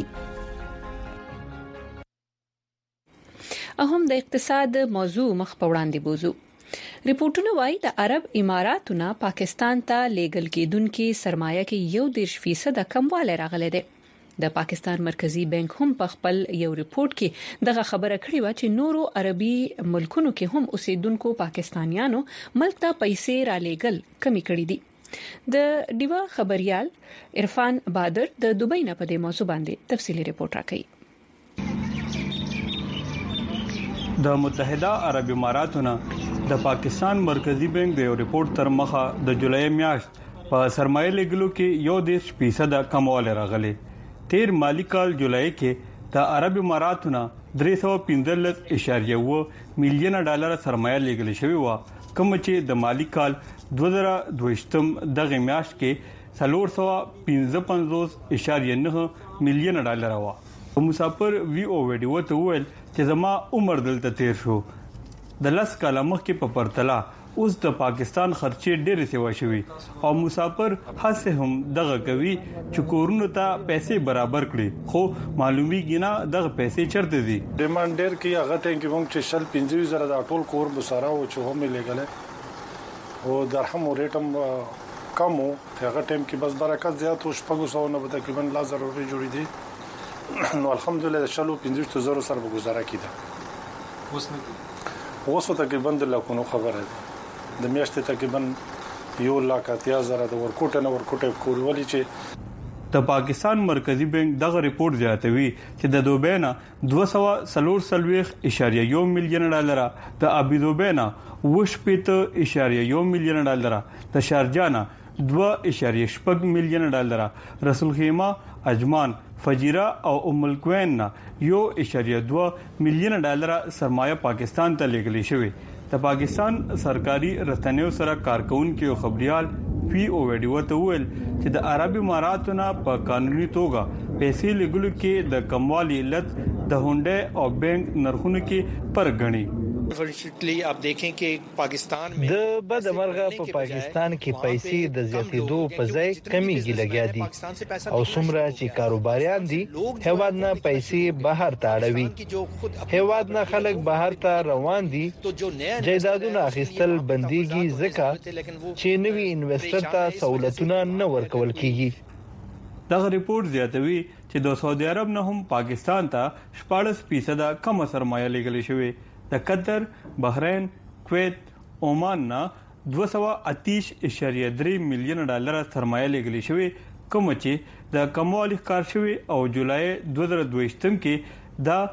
اهم د اقتصاد موضوع مخ په وړاندې بوزو ریپورتونه وايي د عرب اماراتونو پاکستان ته لیګل کېدونکو سرمایه کې 1% کموالی راغلی دی د پاکستان مرکزی بانک هم په خپل یو ریپورت کې دغه خبره کړې و چې نورو عربي ملکونو کې هم اوسیدونکو پاکستانیانو ملک ته پیسې را لېګل کمی کړې دي د دیوا خبريال عرفان بادر د دوبۍ نه په دې موضوع باندې تفصیلی ریپورت راکړي د متحده عرب اماراتونو د پاکستان مرکزی بانک د یو ریپورت تر مخه د جولای میاشت په سرمایه لګلو کې 1% کموالی راغلی تیر مالی کال جولای کې د عرب اماراتونو 315.1 میلیون ډالر سرمایه لګل شوی و کوم چې د مالی کال 2022 دغه میاشت کې 455.9 میلیون ډالر و مسافر وی او ویډیو ته ویل چې زما عمر دلته تیر شو د لاس کاله مخکې په پرتله اوس د پاکستان خرچې ډېرې سیوا شوی او مسافر هڅه هم دغه کوي چې کورونو ته پیسې برابر کړي خو معلومیږي نه دغه پیسې چرته دي ډیماند ډېر کې هغه ټیم کې مونږ چې شل 15000 د ټول کور بساره او چې هم لګل او درهم ریټم کم او هغه ټیم کې بس برکت زیات او شپږ سو نه تقریبا لا ضروري جوړې دي نو الحمدلله شلو 15000 سره به گزاره کیده اوس تقریبا د لکونو خبره ده د میاشتې تقریبا 1,80,000 د ورکوټه کورولي چې د پاکستان مرکزی بانک دغه ریپورت زیاتوي چې د دوبۍ نه 240.1 مليون ډالر د ابوظبي نه 8.1 مليون ډالر د شارجه نه 2.6 مليون ډالر رسول خیمه اجمان فجیرا او ام القوین نه 1.2 مليون ډالر سرمایه پاکستان ته لګلې شوی د پاکستان سرکاري رسنیو سره کارکونکو خبريال پی او ویډیو ته ویل چې د عربي اماراتونو په قانوني توګه پیسې لګولو کې د کموالي علت د هونډه او بانک نرخونو کې پرګنی انفارچونټلی آپ دیکھیں کہ پاکستان میں د بدمرغه په پاکستان کې پیسې د زیاتېدو په ځای کمیږي لګیا دي او څومره چې کاروباریان دي هیواد نه پیسې بهر ته اړوي هیواد نه خلک بهر ته روان دي جایدادونه اخیستل بنديږي ځکه چې نوي انویسټر ته سہولتونه نه ورکول کیږي دغه ریپورت زیاتوي چې د سعودي عرب نه هم پاکستان ته 14% کم سرمایه لګل شوی د قطر، بحرین، کویت، عمان نه 230.3 مليون ډالر سرمایه لګل شوی کوم چې د کموالي کار شوی او جولای 2022 کې دا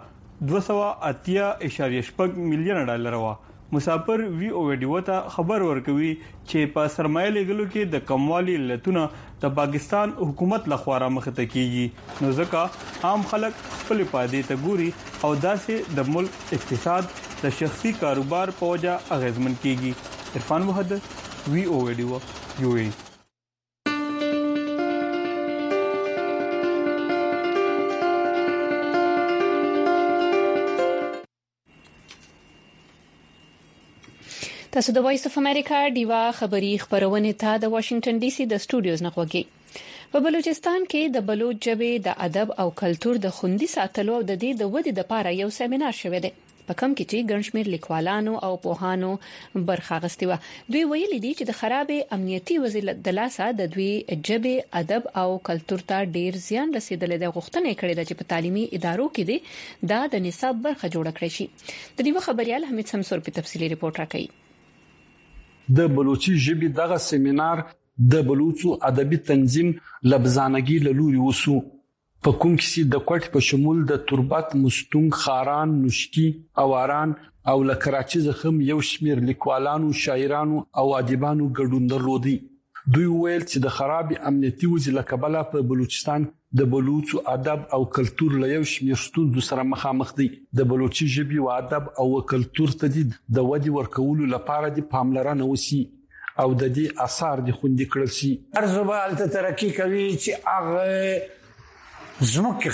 280.6 مليون ډالر و مسافر وی او ویډیو ته خبر ورکوي چې په سرمایه لګلو کې د کموالي علتونه د پاکستان حکومت لخوا را مخته کیږي نو ځکه عام خلک خپل پادې ته ګوري او داسې د ملک اقتصاد د شخصي کاروبار په وجه اغیزمن کیږي عرفان وحد وی او ویډیو یو ای تاسو د وایس اف امریکا دیوا خبری خبرونه ته د واشنگټن ډي سي د سټوډیوز نه غوږی په بلوچستان کې د بلوچ ژبې د ادب او کلچر د خوندي ساتلو او د دې د ودې لپاره یو سیمینار شوی دی په کوم کې چې ګڼشمیر لیکوالانو او پوهانو برخه اخیستې و دوی ویلي دي چې د خراب امنیتي وضعیت د لاسه د دوی ژبې ادب او کلچر ته ډیر زیان رسیدلی دی غوښتنه کړې ده چې په تعلیمي ادارو کې دی دا د نصاب برخه جوړ کړی شي د دیو خبريال حمید سمسور په تفصیلی ریپورت راکړي د بلوچي ژبې دغه سیمینار د بلوچو ادبي تنظیم لبزانګي لوري وسو په کوم کې د کوټ په شمول د تربت مستونګ خاران نشکی اواران او لکراچي زخم یو شمیر لیکوالانو شاعرانو او ادیبانو ګډون درلودي دوی ویل چې د خراب امنیتي وضعیت لکبله په بلوچستان د بلوچو ادب او کلچر له یو شمیر ستونزو سره مخامخ دي د بلوچي ژبې او ادب او کلچر ته د ودی ورکولو لپاره د پاملرنه وسی او د دې اثر د خوندې کړل شي ارزوبال ته ترقی کوي چې هغه زموږ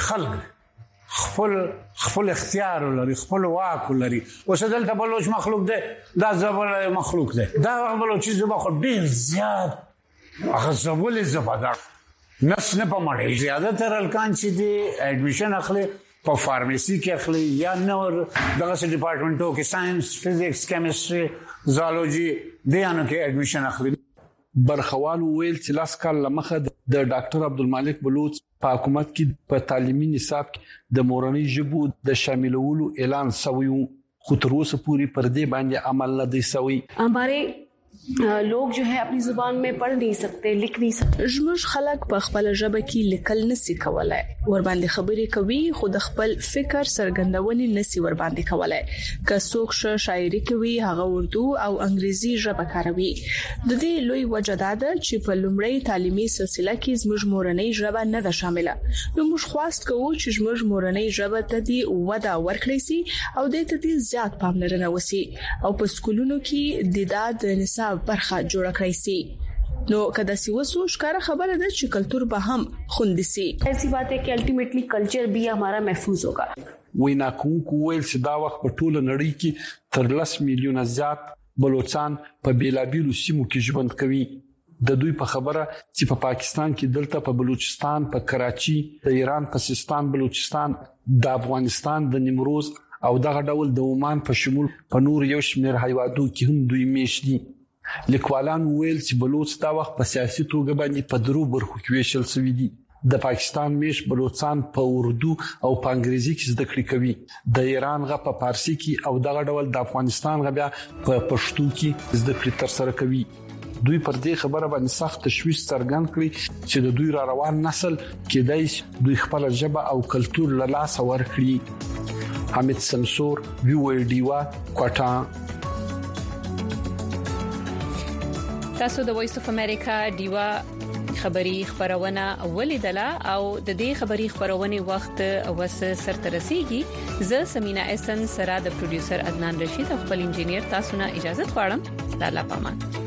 خلک خپل اختیار لري خپل واک لري اوس دلته بلوچ مخلوق دی دا زبر مخلوق دی دا بلوچي زبر خو ډیر زیات هغه زبول زبر نس نه پمړې زیاده تر الکان چې دی اډمیشن اخلي په فارمیسي کې اخلي یا نور دغه ډپارټمنټو کې ساينس فزکس کیمستري زولوجي دیانو کې اډمیشن اخلي برخوال ویل چې لاس کال لمخه د ډاکټر عبدالمالک بلوچ په حکومت کې په تعلیمي نصاب کې د مورنۍ ژبو د شاملولو اعلان شوی خو تر اوسه پورې پر دې باندې عمل نه دی شوی हमारे लोग जो है अपनी जुबान में पढ़ नहीं सकते लिख नहीं सकते زموږ خلک په خپل ژبه کې لیکل نسی کولای ور باندې خبرې کوي خو د خپل فکر سرګندونې نسی ور باندې کولای که څوک شاعري کوي هغه اردو او انګریزي ژبه کاروي د دې لوی وجه دا ده چې په لومړی تعلیمي سلسله کې زموږ مورنۍ ژبه نه ده شامله نو موږ خواست کوو چې زموږ مورنۍ ژبه ته دی وده ورکړي سي او د دې زیات پاملرنه وسی او په سکولونو کې د نصاب برخه جوړ کړئ سي نو کدا سی وسو ښکارا خبره ده چې کلچر به هم خوندي سي ایسی بات ہے کہ الټیمیټلی کلچر بھی ہمارا محفوظ ہوگا وینا کوم ویل چې دا وخت په ټوله نړۍ کې تر 10 میلیونه زیات بلوچستان په بیلابیلو سیمو کې ژوند کوي. د دوی په خبره چې په پاکستان کې دلته په بلوچستان په کراچي د ایران په سیستان بلوچستان د افغانستان د نیمروز او دغه ډول د عمان په شمول په نور یو شمېر هیوادو کې هم دوی میشت دي. لیکوالان ویل چې بلوچ دا وخت په سیاسي توګه باندې په درو برخو کې ویشل شوی دي. د پاکستان میش بلوچستان په اردو او په انګریزي کې زده کړې کوي. د ایران غا په فارسی کې او دغه ډول د افغانستان غا بیا په پښتو کې زده کړې تر سره کوي. دوی پر دې خبره باندې سخت تشویش څرګند کړی چې د دوی را روان نسل کېدای دوی خپل ژبه او کلتور له لاسه ورکړي. حمید سمسور وی ډیوا کوټا. تاسو د وایس اف امریکا دیوا خبری خبرونه ولیدله او د دې خبری خبرونه وخت اوس سره رسیدي. زه سمینا احسن سره د پروډوسر عدنان رشید او خپل انجنیر تاسو نه اجازه غواړم. الله پامان.